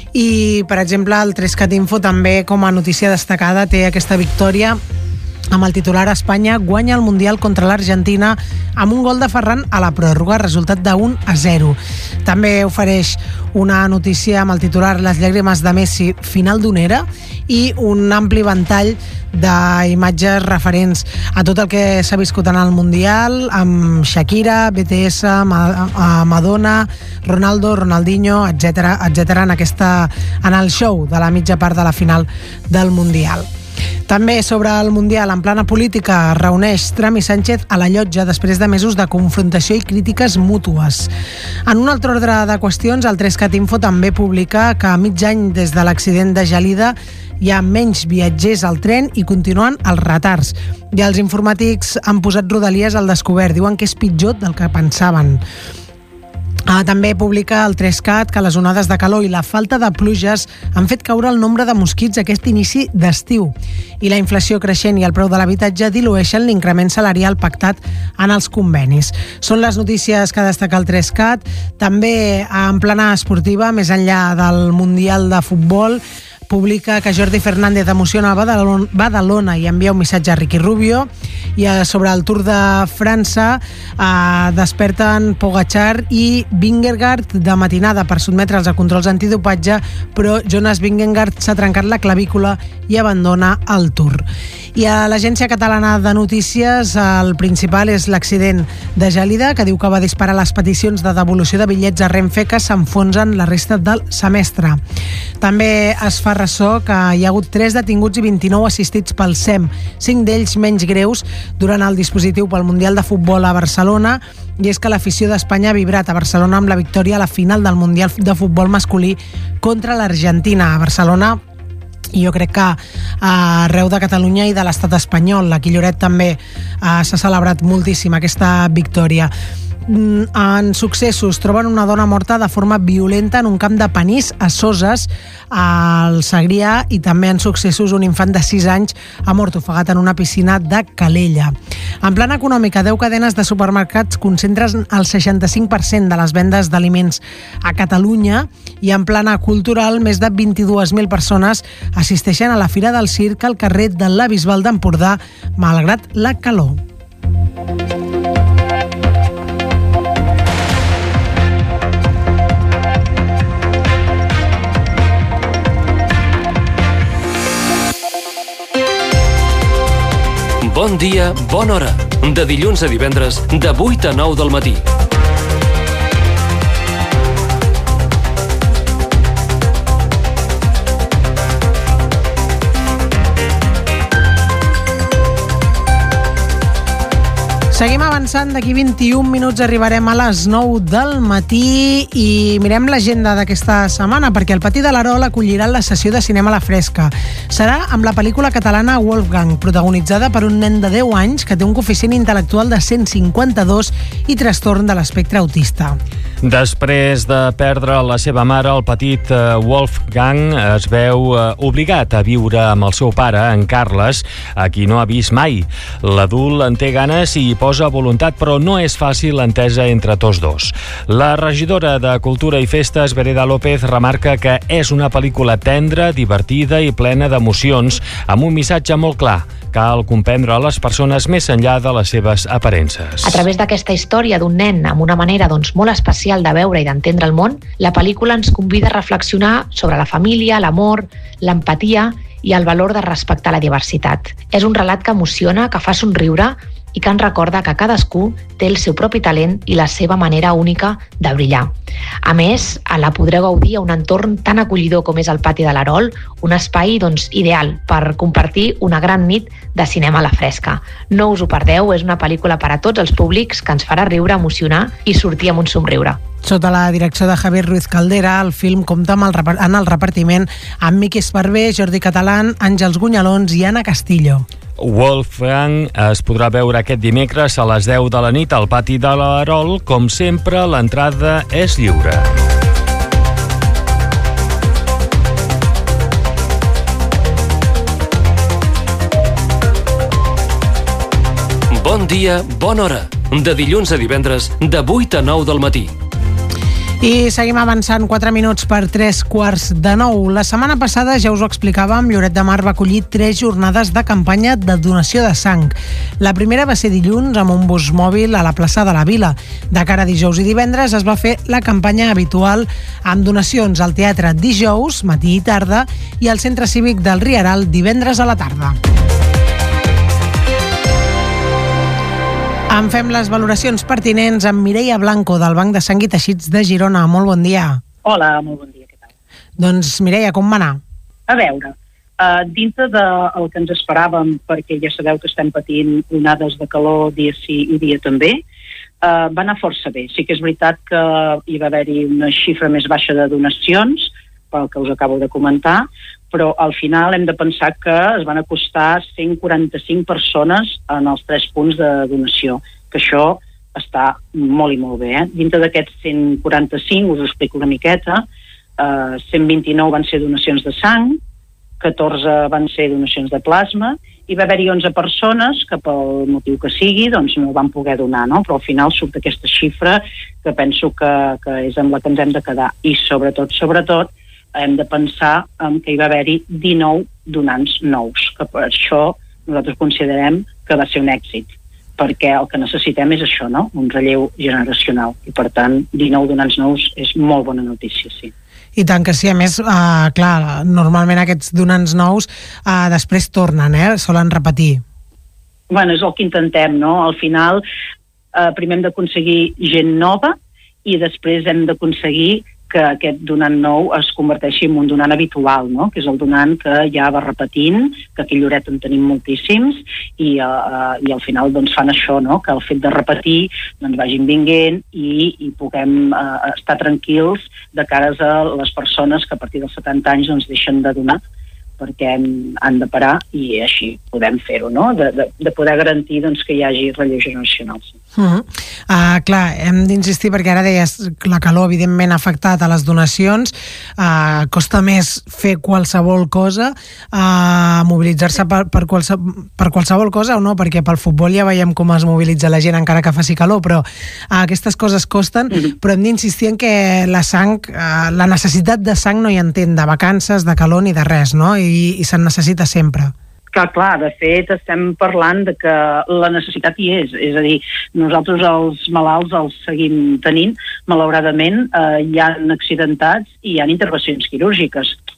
I, per exemple, el tres cat Info també, com a notícia destacada, té aquesta victòria amb el titular Espanya guanya el Mundial contra l'Argentina amb un gol de Ferran a la pròrroga, resultat de un a zero. També ofereix una notícia amb el titular Les llàgrimes de Messi, final d'onera, i un ampli ventall d'imatges referents a tot el que s'ha viscut en el Mundial, amb Shakira, B T S, Madonna, Ronaldo, Ronaldinho, etcètera, etcètera, en, aquesta, en el show de la mitja part de la final del Mundial. També sobre el Mundial, en plana política, reuneix Trump i Sánchez a la llotja després de mesos de confrontació i crítiques mútues. En un altre ordre de qüestions, el tres cat Info també publica que a mig any des de l'accident de Gelida hi ha menys viatgers al tren i continuen els retards. I els informàtics han posat Rodalies al descobert. Diuen que és pitjor del que pensaven. Ah, també publica el tres cat que les onades de calor i la falta de pluges han fet caure el nombre de mosquits aquest inici d'estiu. I la inflació creixent i el preu de l'habitatge dilueixen l'increment salarial pactat en els convenis. Són les notícies que destaca el tres cat. També en plana esportiva, més enllà del Mundial de Futbol, publica que Jordi Fernández emociona a Badalona i envia un missatge a Ricky Rubio. I sobre el Tour de França eh, desperten Pogacar i Vingegaard de matinada per sotmetre'ls a controls antidopatge, però Jonas Vingegaard s'ha trencat la clavícula i abandona el Tour. I a l'Agència Catalana de Notícies el principal és l'accident de Gelida, que diu que va disparar les peticions de devolució de bitllets a Renfe que s'enfonsen la resta del semestre. També es fa ressò que hi ha hagut tres detinguts i vint-i-nou assistits pel S E M, cinc d'ells menys greus durant el dispositiu pel Mundial de Futbol a Barcelona, i és que l'afició d'Espanya ha vibrat a Barcelona amb la victòria a la final del Mundial de Futbol masculí contra l'Argentina. A Barcelona, i jo crec que arreu de Catalunya i de l'estat espanyol, aquí a Lloret també eh, s'ha celebrat moltíssim aquesta victòria. En successos, troben una dona morta de forma violenta en un camp de panís a Soses, al Segrià, i també en successos un infant de sis anys ha mort ofegat en una piscina de Calella. En plana econòmica, deu cadenes de supermercats concentren el seixanta-cinc per cent de les vendes d'aliments a Catalunya, i en plana cultural, més de vint-i-dues mil persones assisteixen a la Fira del Circ al carrer de la Bisbal d'Empordà, malgrat la calor. Bon dia, bona hora. De dilluns a divendres, de vuit a nou del matí. Seguim avançant, d'aquí vint-i-un minuts arribarem a les nou del matí i mirem l'agenda d'aquesta setmana perquè el Patí de l'Arol acollirà la sessió de cinema a la fresca. Serà amb la pel·lícula catalana Wolfgang, protagonitzada per un nen de deu anys que té un coeficient intel·lectual de cent cinquanta-dos i trastorn de l'espectre autista. Després de perdre la seva mare, el petit Wolfgang es veu obligat a viure amb el seu pare, en Carles, a qui no ha vist mai. L'adult en té ganes i posa voluntat, però no és fàcil l'entesa entre tots dos. La regidora de Cultura i Festes, Vereda López, remarca que és una pel·lícula tendra, divertida i plena d'emocions, amb un missatge molt clar. Cal comprendre les persones més enllà de les seves aparences. A través d'aquesta història d'un nen amb una manera doncs, molt especial de veure i d'entendre el món, la pel·lícula ens convida a reflexionar sobre la família, l'amor, l'empatia i el valor de respectar la diversitat. És un relat que emociona, que fa somriure i que ens recorda que cadascú té el seu propi talent i la seva manera única de brillar. A més, la podreu gaudir a un entorn tan acollidor com és el Pati de l'Arol, un espai doncs, ideal per compartir una gran nit de cinema a la fresca. No us ho perdeu, és una pel·lícula per a tots els públics que ens farà riure, emocionar i sortir amb un somriure. Sota la direcció de Javier Ruiz Caldera, el film compta amb el repart- en el repartiment amb Miqui Esparvé, Jordi Catalán, Àngels Gunyalons i Anna Castillo. Wolfgang es podrà veure aquest dimecres a les deu de la nit al Pati de l'Arol. Com sempre, l'entrada és lliure. Bon dia, bona hora. De dilluns a divendres, de vuit a nou del matí. I seguim avançant, quatre minuts per tres quarts de nou. La setmana passada, ja us ho explicàvem, Lloret de Mar va acollir tres jornades de campanya de donació de sang. La primera va ser dilluns amb un bus mòbil a la plaça de la Vila. De cara a dijous i divendres es va fer la campanya habitual amb donacions al teatre dijous, matí i tarda, i al centre cívic del Rieral divendres a la tarda. En fem les valoracions pertinents amb Mireia Blanco, del Banc de Sang i Teixits de Girona. Molt bon dia. Hola, molt bon dia, què tal? Doncs, Mireia, com va anar? A veure, uh, dintre del que ens esperàvem, perquè ja sabeu que estem patint onades de calor dia sí i dia també, uh, va anar força bé. Sí que és veritat que hi va haver-hi una xifra més baixa de donacions, pel que us acabo de comentar, però al final hem de pensar que es van acostar cent quaranta-cinc persones en els tres punts de donació, que això està molt i molt bé. Eh? Dintre d'aquests cent quaranta-cinc, us ho explico una miqueta, eh, cent vint-i-nou van ser donacions de sang, catorze van ser donacions de plasma, i va haver-hi onze persones que pel motiu que sigui doncs no van poder donar, no? Però al final surt aquesta xifra que penso que, que és amb la que ens hem de quedar. I sobretot, sobretot, hem de pensar en que hi va haver-hi dinou donants nous, que per això nosaltres considerem que va ser un èxit, perquè el que necessitem és això, no? Un relleu generacional, i per tant dinou donants nous és molt bona notícia, sí. I tant que sí, a més, uh, clar, normalment aquests donants nous uh, després tornen, eh? Solen repetir. Bueno, és el que intentem, no? Al final, uh, primer hem d'aconseguir gent nova i després hem d'aconseguir que aquest donant nou es converteixi en un donant habitual, no? Que és el donant que ja va repetint, que aquí a Lloret en tenim moltíssims, i, uh, i al final doncs, fan això, no? Que el fet de repetir doncs, vagin vinguent i, i puguem uh, estar tranquils de cares a les persones que a partir dels setanta anys doncs, deixen de donar, perquè han de parar i així podem fer-ho, no? De, de, de poder garantir doncs, que hi hagi relleu generacional. Sí. Uh -huh. uh, clar, hem d'insistir perquè ara deies la calor evidentment ha afectat a les donacions, uh, costa més fer qualsevol cosa, uh, mobilitzar-se per, per, qualse, per qualsevol cosa o no, perquè pel futbol ja veiem com es mobilitza la gent encara que faci calor, però uh, aquestes coses costen, uh-huh. Però hem d'insistir en que la sang, uh, la necessitat de sang no hi entén de vacances, de calor ni de res, no? I, i se'n necessita sempre. Clar, clar, de fet estem parlant de que la necessitat hi és, és a dir, nosaltres els malalts els seguim tenint, malauradament eh, hi ha accidentats i hi ha intervencions quirúrgiques.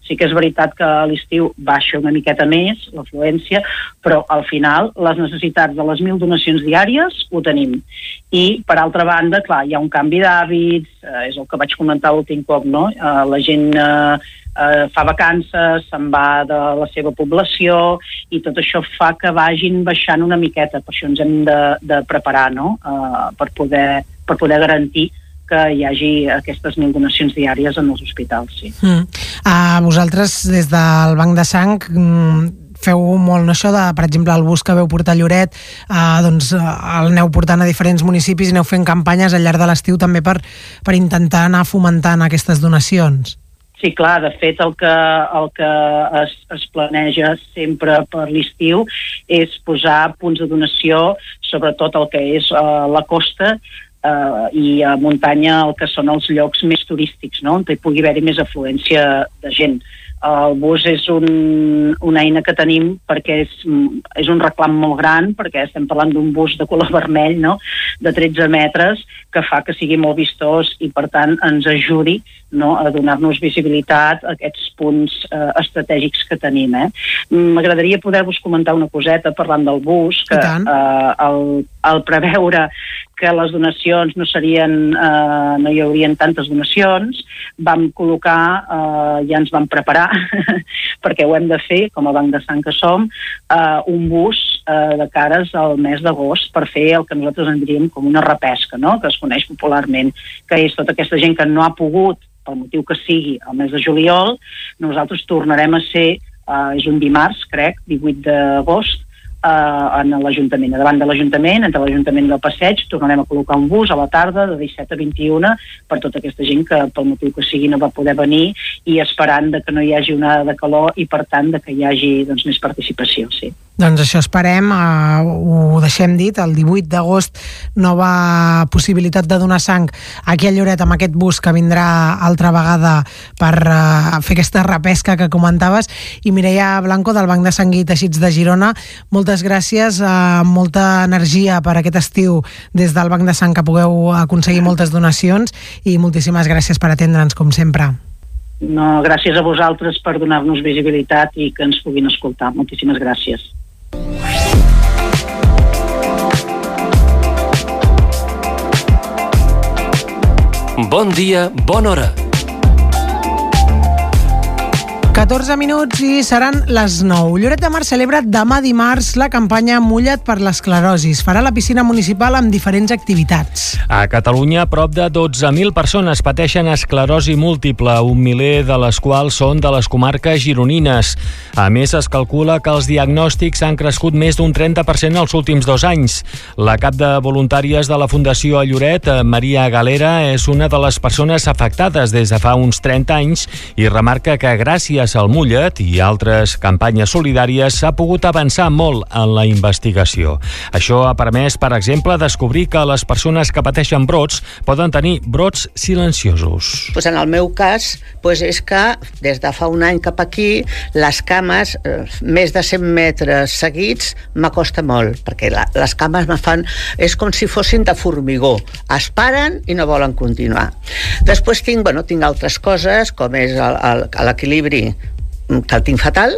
Sí que és veritat que a l'estiu baixa una miqueta més l'afluència, però al final les necessitats de les mil donacions diàries ho tenim. I, per altra banda, clar, hi ha un canvi d'hàbits, eh, és el que vaig comentar l'últim cop, no? Eh, la gent eh, eh, fa vacances, se'n va de la seva població i tot això fa que vagin baixant una miqueta. Per això ens hem de, de preparar, no? Eh, per poder, per poder garantir que hi hagi aquestes mil donacions diàries en els hospitals, sí. Mm. Uh, vosaltres, des del Banc de Sang, mm, feu molt, no, això de, per exemple, el bus que veu portar a Lloret, uh, doncs uh, el aneu portant a diferents municipis i aneu fent campanyes al llarg de l'estiu també per, per intentar anar fomentant aquestes donacions. Sí, clar, de fet el que, el que es, es planeja sempre per l'estiu és posar punts de donació, sobretot el que és uh, la costa, Uh, i a muntanya el que són els llocs més turístics, no? On hi pugui haver-hi més afluència de gent. El bus és un, una eina que tenim perquè és, és un reclam molt gran, perquè estem parlant d'un bus de color vermell, no? De tretze metres, que fa que sigui molt vistós i per tant ens ajudi, no? A donar-nos visibilitat a aquests punts eh, estratègics que tenim. Eh? M'agradaria poder-vos comentar una coseta parlant del bus, que eh, el, el preveure que les donacions no serien, eh, no hi haurien tantes donacions, vam col·locar, eh, ja ens vam preparar, perquè ho hem de fer, com a Banc de Sang que som, eh, un bus eh, de cares al mes d'agost per fer el que nosaltres en diríem com una repesca, no? Que es coneix popularment, que és tota aquesta gent que no ha pogut, pel motiu que sigui, al mes de juliol, nosaltres tornarem a ser, eh, és un dimarts, crec, divuit d'agost, Uh, en l'Ajuntament, davant de l'Ajuntament, entre l'Ajuntament del Passeig, tornarem a col·locar un bus a la tarda de disset a vint i una per tota aquesta gent que pel motiu que sigui no va poder venir i esperant de que no hi hagi onada de calor i per tant de que hi hagi doncs, més participació, sí. Doncs això esperem, uh, ho deixem dit, el divuit d'agost nova possibilitat de donar sang aquí a Lloret amb aquest bus que vindrà altra vegada per uh, fer aquesta repesca que comentaves. I Mireia Blanco del Banc de Sang i Teixits de Girona, moltes gràcies, uh, molta energia per aquest estiu des del Banc de Sang, que pugueu aconseguir moltes donacions i moltíssimes gràcies per atendre'ns com sempre. No, gràcies a vosaltres per donar-nos visibilitat i que ens puguin escoltar. Moltíssimes gràcies. Bon dia, bona hora. catorze minuts i seran les nou. Lloret de Mar celebra demà dimarts la campanya Mulla't per l'esclerosi. Es farà a la piscina municipal amb diferents activitats. A Catalunya, prop de dotze mil persones pateixen esclerosi múltiple, un miler de les quals són de les comarques gironines. A més, es calcula que els diagnòstics han crescut més d'un trenta per cent els últims dos anys. La cap de voluntàries de la Fundació a Lloret, Maria Galera, és una de les persones afectades des de fa uns trenta anys i remarca que gràcies al Mulla't i altres campanyes solidàries s'ha pogut avançar molt en la investigació. Això ha permès, per exemple, descobrir que les persones que pateixen brots poden tenir brots silenciosos. Pues en el meu cas pues és que des de fa un any cap aquí les cames, eh, més de cent metres seguits, m'acosta molt, perquè la, les cames me fan... és com si fossin de formigó. Es paren i no volen continuar. Després tinc, bueno, tinc altres coses, com és l'equilibri, que el tinc fatal,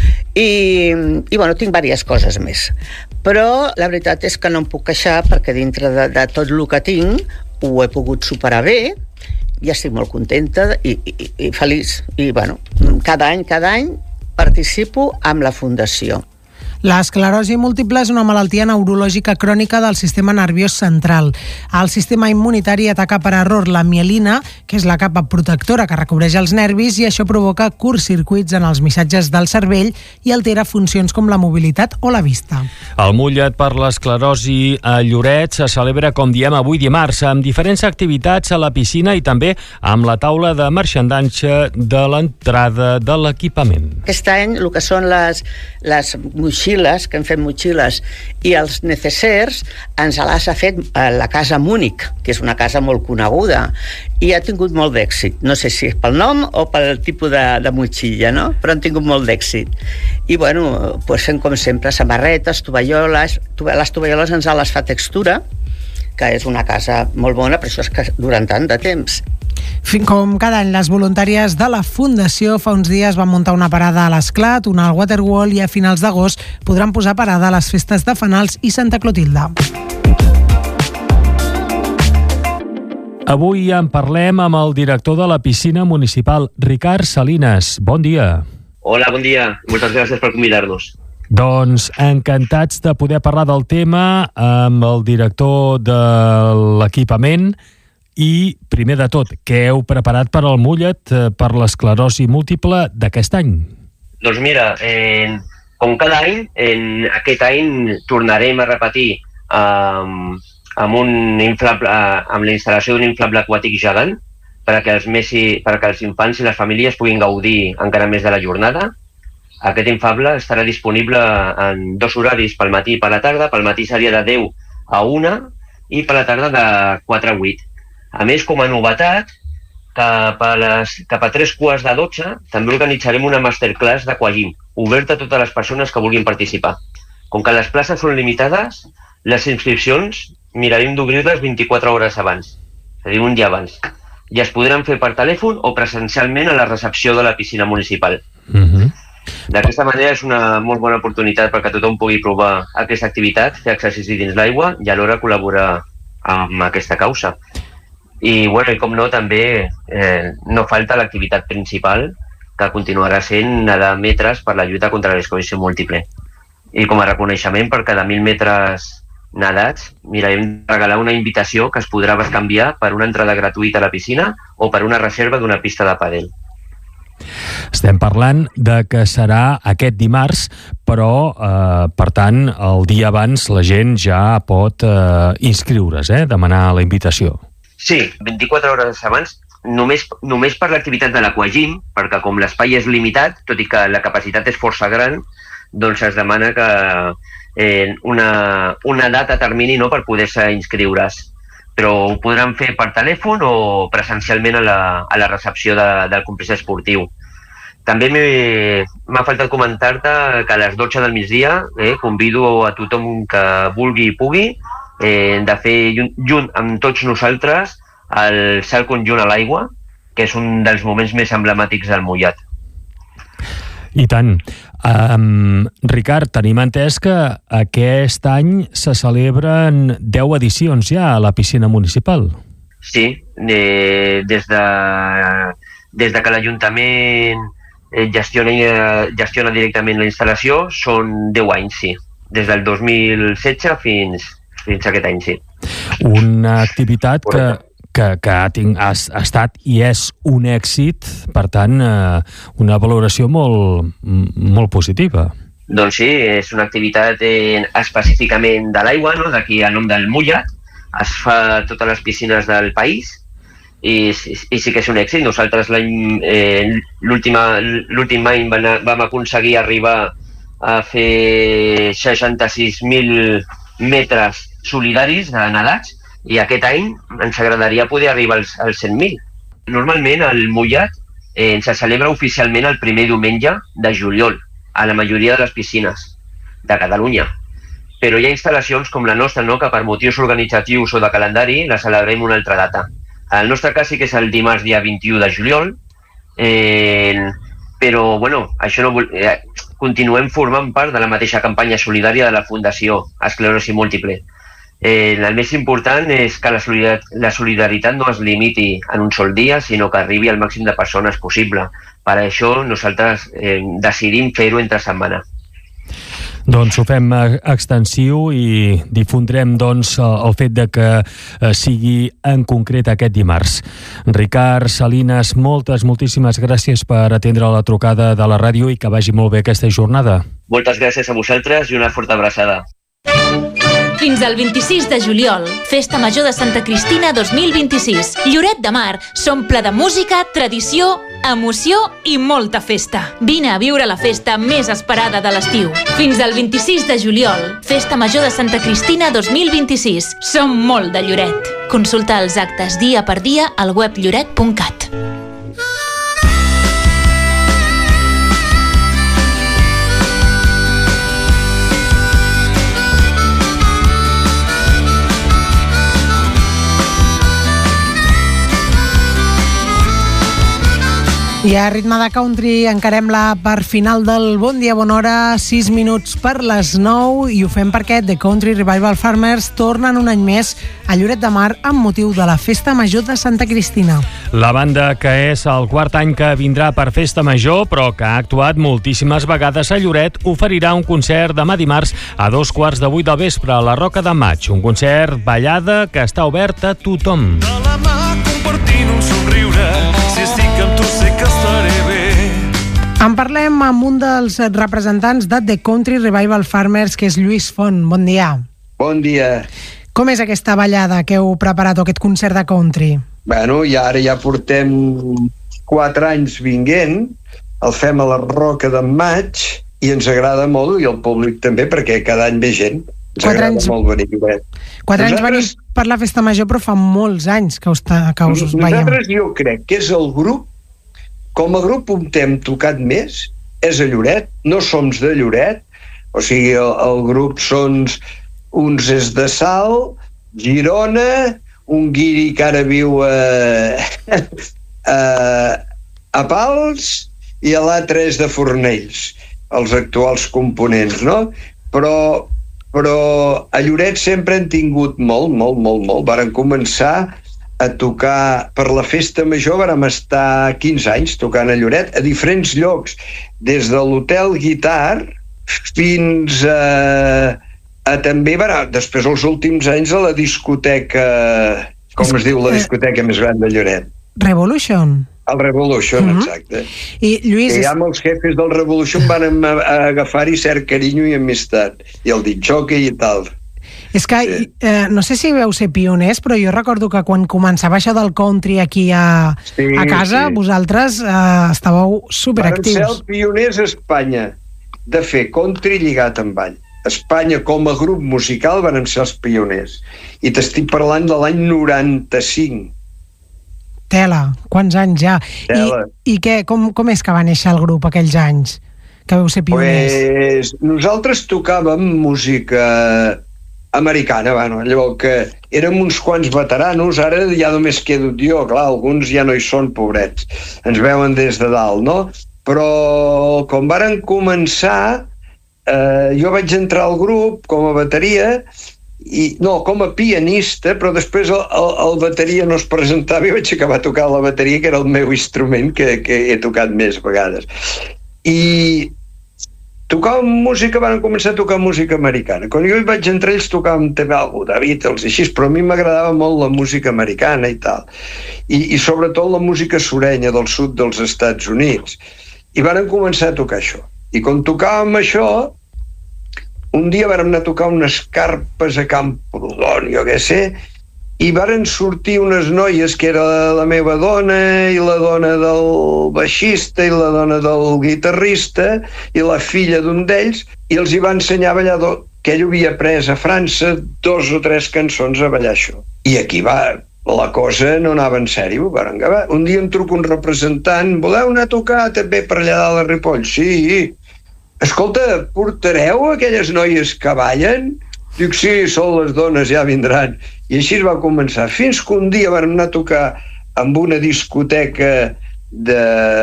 i, i bueno, tinc diverses coses més. Però la veritat és que no em puc queixar perquè dintre de, de tot el que tinc ho he pogut superar bé i estic molt contenta i, i, i feliç. I bueno, cada any, cada any participo amb la Fundació. L'esclerosi múltiple és una malaltia neurològica crònica del sistema nerviós central. El sistema immunitari ataca per error la mielina, que és la capa protectora que recobreix els nervis, i això provoca curtcircuits en els missatges del cervell i altera funcions com la mobilitat o la vista. El Mulla't per l'esclerosi a Lloret se celebra, com diem, avui dimarts, amb diferents activitats a la piscina i també amb la taula de marxandatge de l'entrada de l'equipament. Aquest any el que són les, les motxilles, que hem fet motxilles, i els necessers ens les ha fet a la Casa Múnich, que és una casa molt coneguda, i ha tingut molt d'èxit. No sé si és pel nom o pel tipus de, de motxilla, no? Però han tingut molt d'èxit. I, bueno, pues fem com sempre samarretes, tovalloles. Les tovalloles ens les fa Textura, que és una casa molt bona, per això és que duren tant de temps. Com cada any, les voluntàries de la Fundació fa uns dies van muntar una parada a l'Esclat, una al Waterwall, i a finals d'agost podran posar parada a les festes de Fanals i Santa Clotilde. Avui en parlem amb el director de la piscina municipal, Ricard Salinas. Bon dia. Hola, bon dia. Moltes gràcies per convidar-nos. Doncs encantats de poder parlar del tema amb el director de l'equipament i, primer de tot, què heu preparat per al Mullet per l'esclerosi múltiple d'aquest any? Doncs mira, eh, com cada any, en aquest any tornarem a repetir eh, amb, un inflable, amb la instal·lació d'un inflable aquàtic gegant perquè els, més, perquè els infants i les famílies puguin gaudir encara més de la jornada. Aquest inflable estarà disponible en dos horaris, pel matí i per la tarda. Pel matí seria de deu a una i per la tarda de quatre a vuit. A més, com a novetat, cap a, les, cap a tres quarts de dotze també organitzarem una masterclass d'aquagym, oberta a totes les persones que vulguin participar. Com que les places són limitades, les inscripcions mirarem d'obrir-les vint-i-quatre hores abans, és a dir, un dia abans. I es podran fer per telèfon o presencialment a la recepció de la piscina municipal. Uh-huh. D'aquesta manera és una molt bona oportunitat perquè tothom pugui provar aquesta activitat, fer exercici dins l'aigua i alhora col·laborar amb aquesta causa. I, bueno, i com no, també eh, no falta l'activitat principal, que continuarà sent nedar metres per la lluita contra l'esclerosi múltiple. I com a reconeixement per cada mil metres nedats, mirarem de regalar una invitació que es podrà canviar per una entrada gratuïta a la piscina o per una reserva d'una pista de pàdel. Estem parlant de que serà aquest dimarts, però, eh, per tant, el dia abans la gent ja pot eh, inscriure's, eh, demanar la invitació. Sí, vint-i-quatre hores abans, només, només per l'activitat de l'aquagym, perquè com l'espai és limitat, tot i que la capacitat és força gran, doncs es demana que eh, una, una data termini, no, per poder-se inscriure's. Però ho podran fer per telèfon o presencialment a la, a la recepció de, del complex esportiu. També m'ha faltat comentar-te que a les dotze del migdia eh, convido a tothom que vulgui i pugui eh, de fer junt amb tots nosaltres el salt conjunt a l'aigua, que és un dels moments més emblemàtics del Mullet. I tant. Um, Ricard, tenim entès que aquest any se celebren deu edicions ja a la piscina municipal. Sí, eh, des, de, des de que l'Ajuntament eh, gestiona, gestiona directament la instal·lació són deu anys, sí. Des del dos mil setze fins, fins a aquest any, sí. Una activitat que... que, que ha, tinc, ha, ha estat i és un èxit, per tant, eh, una valoració molt, molt positiva. Doncs sí, és una activitat eh, específicament de l'aigua, no? D'aquí el nom del Mullet, es fa a totes les piscines del país i, i, i sí que és un èxit. Nosaltres eh, l'últim any vam aconseguir arribar a fer seixanta-sis mil metres solidaris de nedats, i aquest any ens agradaria poder arribar als, als cent mil. Normalment el Mullet eh, se celebra oficialment el primer diumenge de juliol a la majoria de les piscines de Catalunya. Però hi ha instal·lacions com la nostra, no?, que per motius organitzatius o de calendari la celebrem una altra data. En el nostre cas sí que és el dimarts dia vint-i-u de juliol, eh, però bueno, això no vol... eh, continuem formant part de la mateixa campanya solidària de la Fundació Esclerosi Múltiple. Eh, el més important és que la solidaritat, la solidaritat no es limiti en un sol dia, sinó que arribi al màxim de persones possible. Per això nosaltres eh, decidim fer-ho entre setmana. Doncs ho fem extensiu i difondrem doncs, el fet de que eh, sigui en concret aquest dimarts. Ricard Salinas, moltes, moltíssimes gràcies per atendre la trucada de la ràdio i que vagi molt bé aquesta jornada. Moltes gràcies a vosaltres i una forta abraçada. Fins al vint-i-sis de juliol, Festa Major de Santa Cristina dos mil vint-i-sis. Lloret de Mar s'omple de música, tradició, emoció i molta festa. Vine a viure la festa més esperada de l'estiu. Fins al vint-i-sis de juliol, Festa Major de Santa Cristina dos mil vint-i-sis. Som molt de Lloret. Consulta els actes dia per dia al web lloret punt cat. I a ritme de country encarem la part final del Bon Dia Bona Hora, sis minuts per les nou, i ho fem perquè The Country Revival Farmers tornen un any més a Lloret de Mar amb motiu de la Festa Major de Santa Cristina. La banda, que és el quart any que vindrà per Festa Major, però que ha actuat moltíssimes vegades a Lloret, oferirà un concert demà dimarts a dos quarts de vuit del vespre a la Roca de Maig. Un concert ballada que està obert a tothom. De la mà compartint un somriure, si estic amb tu sé que estaré bé. En parlem amb un dels representants de The Country Revival Farmers, que és Lluís Font. Bon dia. Bon dia. Com és aquesta ballada que heu preparat, o aquest concert de country? Bueno, i ara ja portem quatre anys vinguent, el fem a la Roca de Maig i ens agrada molt, i el públic també, perquè cada any ve gent. Ens Quatre agrada anys- molt venir. Bé. Quatre anys Nosaltres- venir per la Festa Major, però fa molts anys que us, ta- que us, us veiem. Nosaltres jo crec que és el grup, com a grup on hem tocat més, és a Lloret, no som de Lloret, o sigui, el, el grup són uns és de Salt, Girona, un guiri que ara viu a, a, a Pals, i l'altre és de Fornells, els actuals components, no? Però, però a Lloret sempre han tingut molt, molt, molt, molt. Varen començar a tocar per la Festa Major, vàrem estar quinze anys tocant a Lloret, a diferents llocs, des de l'Hotel Guitar fins a, a també, vàrem, després els últims anys a la discoteca, com es diu la discoteca més gran de Lloret? Revolution. El Revolution, Mhm. exacte. I Lluís, I és- ja amb els jefes del Revolution van a, a agafar-hi cert carinyo i amistat, i el ditxoque i tal. És que, eh, no sé si veu ser pioners, però jo recordo que quan començava això del country aquí a, Sí, a casa, sí. vosaltres eh, estàveu Van ser superactius. els pioners a Espanya de fer country lligat amb ball. Espanya, com a grup musical, van ser els pioners. I t'estic parlant de l'any noranta-cinc. Tela, quants anys ja. Tela. I, i què, com, com és que va néixer el grup aquells anys? Que veu ser pioners. Pues, nosaltres tocàvem música americana, bueno, allò que érem uns quants veteranos, ara ja només quedo jo, clar, alguns ja no hi són, pobrets, ens veuen des de dalt, no? Però com varen començar, eh, jo vaig entrar al grup com a bateria, i, no, com a pianista, però després el, el, el bateria no es presentava i vaig acabar tocant la bateria, que era el meu instrument que, que he tocat més vegades. I tocàvem música, van començar a tocar música americana. Quan jo hi vaig entrar, ells tocàvem també alguna de Beatles i així, però a mi m'agradava molt la música americana i tal. I, i sobretot la música surenya del sud dels Estats Units. I van començar a tocar això. I quan tocàvem això, un dia vàrem anar a tocar unes carpes a Camprodon, jo què sé, i varen sortir unes noies que era la meva dona i la dona del baixista i la dona del guitarrista i la filla d'un d'ells, i els hi va ensenyar a ballar, do- que ell havia après a França dos o tres cançons a ballar això. I aquí va, la cosa no anava en sèrio, varen acabar. Un dia em truca un representant, voleu anar a tocar també per allà dalt a Ripoll? Sí. Escolta, portareu aquelles noies que ballen? Dic, sí, són les dones, ja vindran. I així es va començar. Fins que un dia vam anar a tocar amb una discoteca de...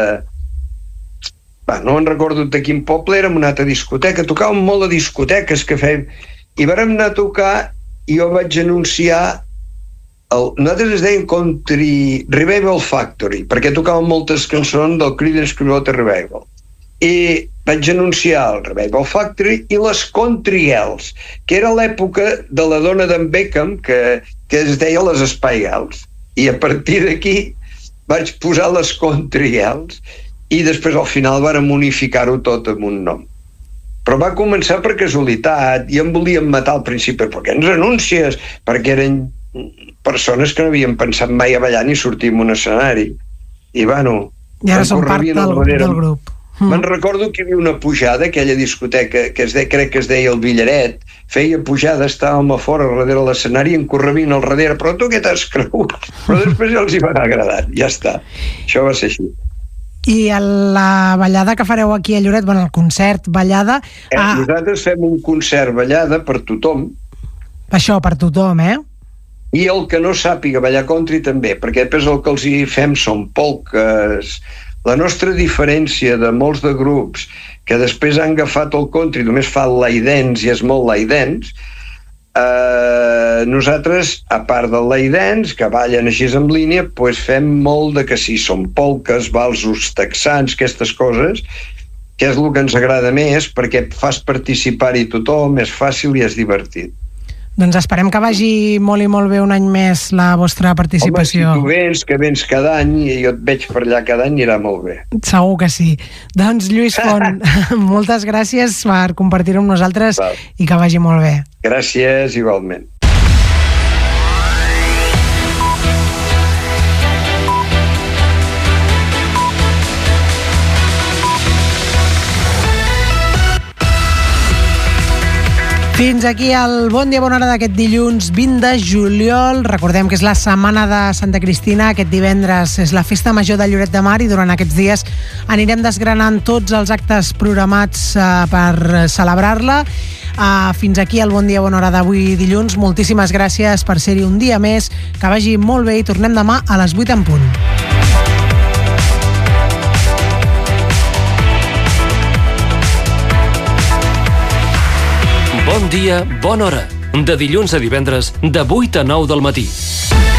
Va, no en recordo de quin poble, érem una altra discoteca. Tocàvem molt a discoteques que fèiem. I vam anar a tocar i jo vaig anunciar... El... Nosaltres es deien Country Revival Factory, perquè tocàvem moltes cançons del Creedence Clearwater Revival. I vaig anunciar el Revival Factory i les Country Girls, que era l'època de la dona d'en Beckham, que, que es deia les Spy Girls. I a partir d'aquí vaig posar les Country Girls i després al final vàrem unificar-ho tot amb un nom. Però va començar per casualitat i em volien matar al principi. Per què ens anuncies? Perquè eren persones que no havien pensat mai a ballar ni sortir en un escenari. I bueno... I ara em són part correvien del, al darrere. del grup. Me'n recordo que hi havia una pujada, aquella discoteca que es de, crec que es deia el Villaret, feia pujada, estàvem a fora darrere de l'escenari i en correvien al darrere, però tu què t'has cregut? Però després ja els hi va agradar, ja està. Això va ser així. I a la ballada que fareu aquí a Lloret, bueno, el concert, ballada... Eh, Ah, nosaltres fem un concert ballada per tothom, això, per tothom, eh? i el que no sàpiga ballar country també, perquè després el que els hi fem són polques, La nostra diferència de molts de grups que després han agafat el country, només fa l'aidens i és molt l'aidens, eh, nosaltres, a part del l'aidens, que ballen així en línia, pues fem molt de que sí, són polques, valsos texans, aquestes coses, que és el que ens agrada més, perquè fas participar-hi tothom, és fàcil i és divertit. Doncs esperem que vagi molt i molt bé un any més la vostra participació. Home, si tu vens, que vens cada any i jo et veig per allà cada any, irà molt bé. Segur que sí. Doncs Lluís Font, moltes gràcies per compartir-ho amb nosaltres. Val. I que vagi molt bé. Gràcies, igualment. Fins aquí el Bon Dia Bona Hora d'aquest dilluns vint de juliol. Recordem que és la setmana de Santa Cristina. Aquest divendres és la festa major de Lloret de Mar i durant aquests dies anirem desgranant tots els actes programats uh, per celebrar-la. Uh, fins aquí el Bon Dia Bona Hora d'avui dilluns. Moltíssimes gràcies per ser-hi un dia més. Que vagi molt bé i tornem demà a les vuit en punt. Bon dia, bona hora. De dilluns a divendres, de vuit a nou del matí.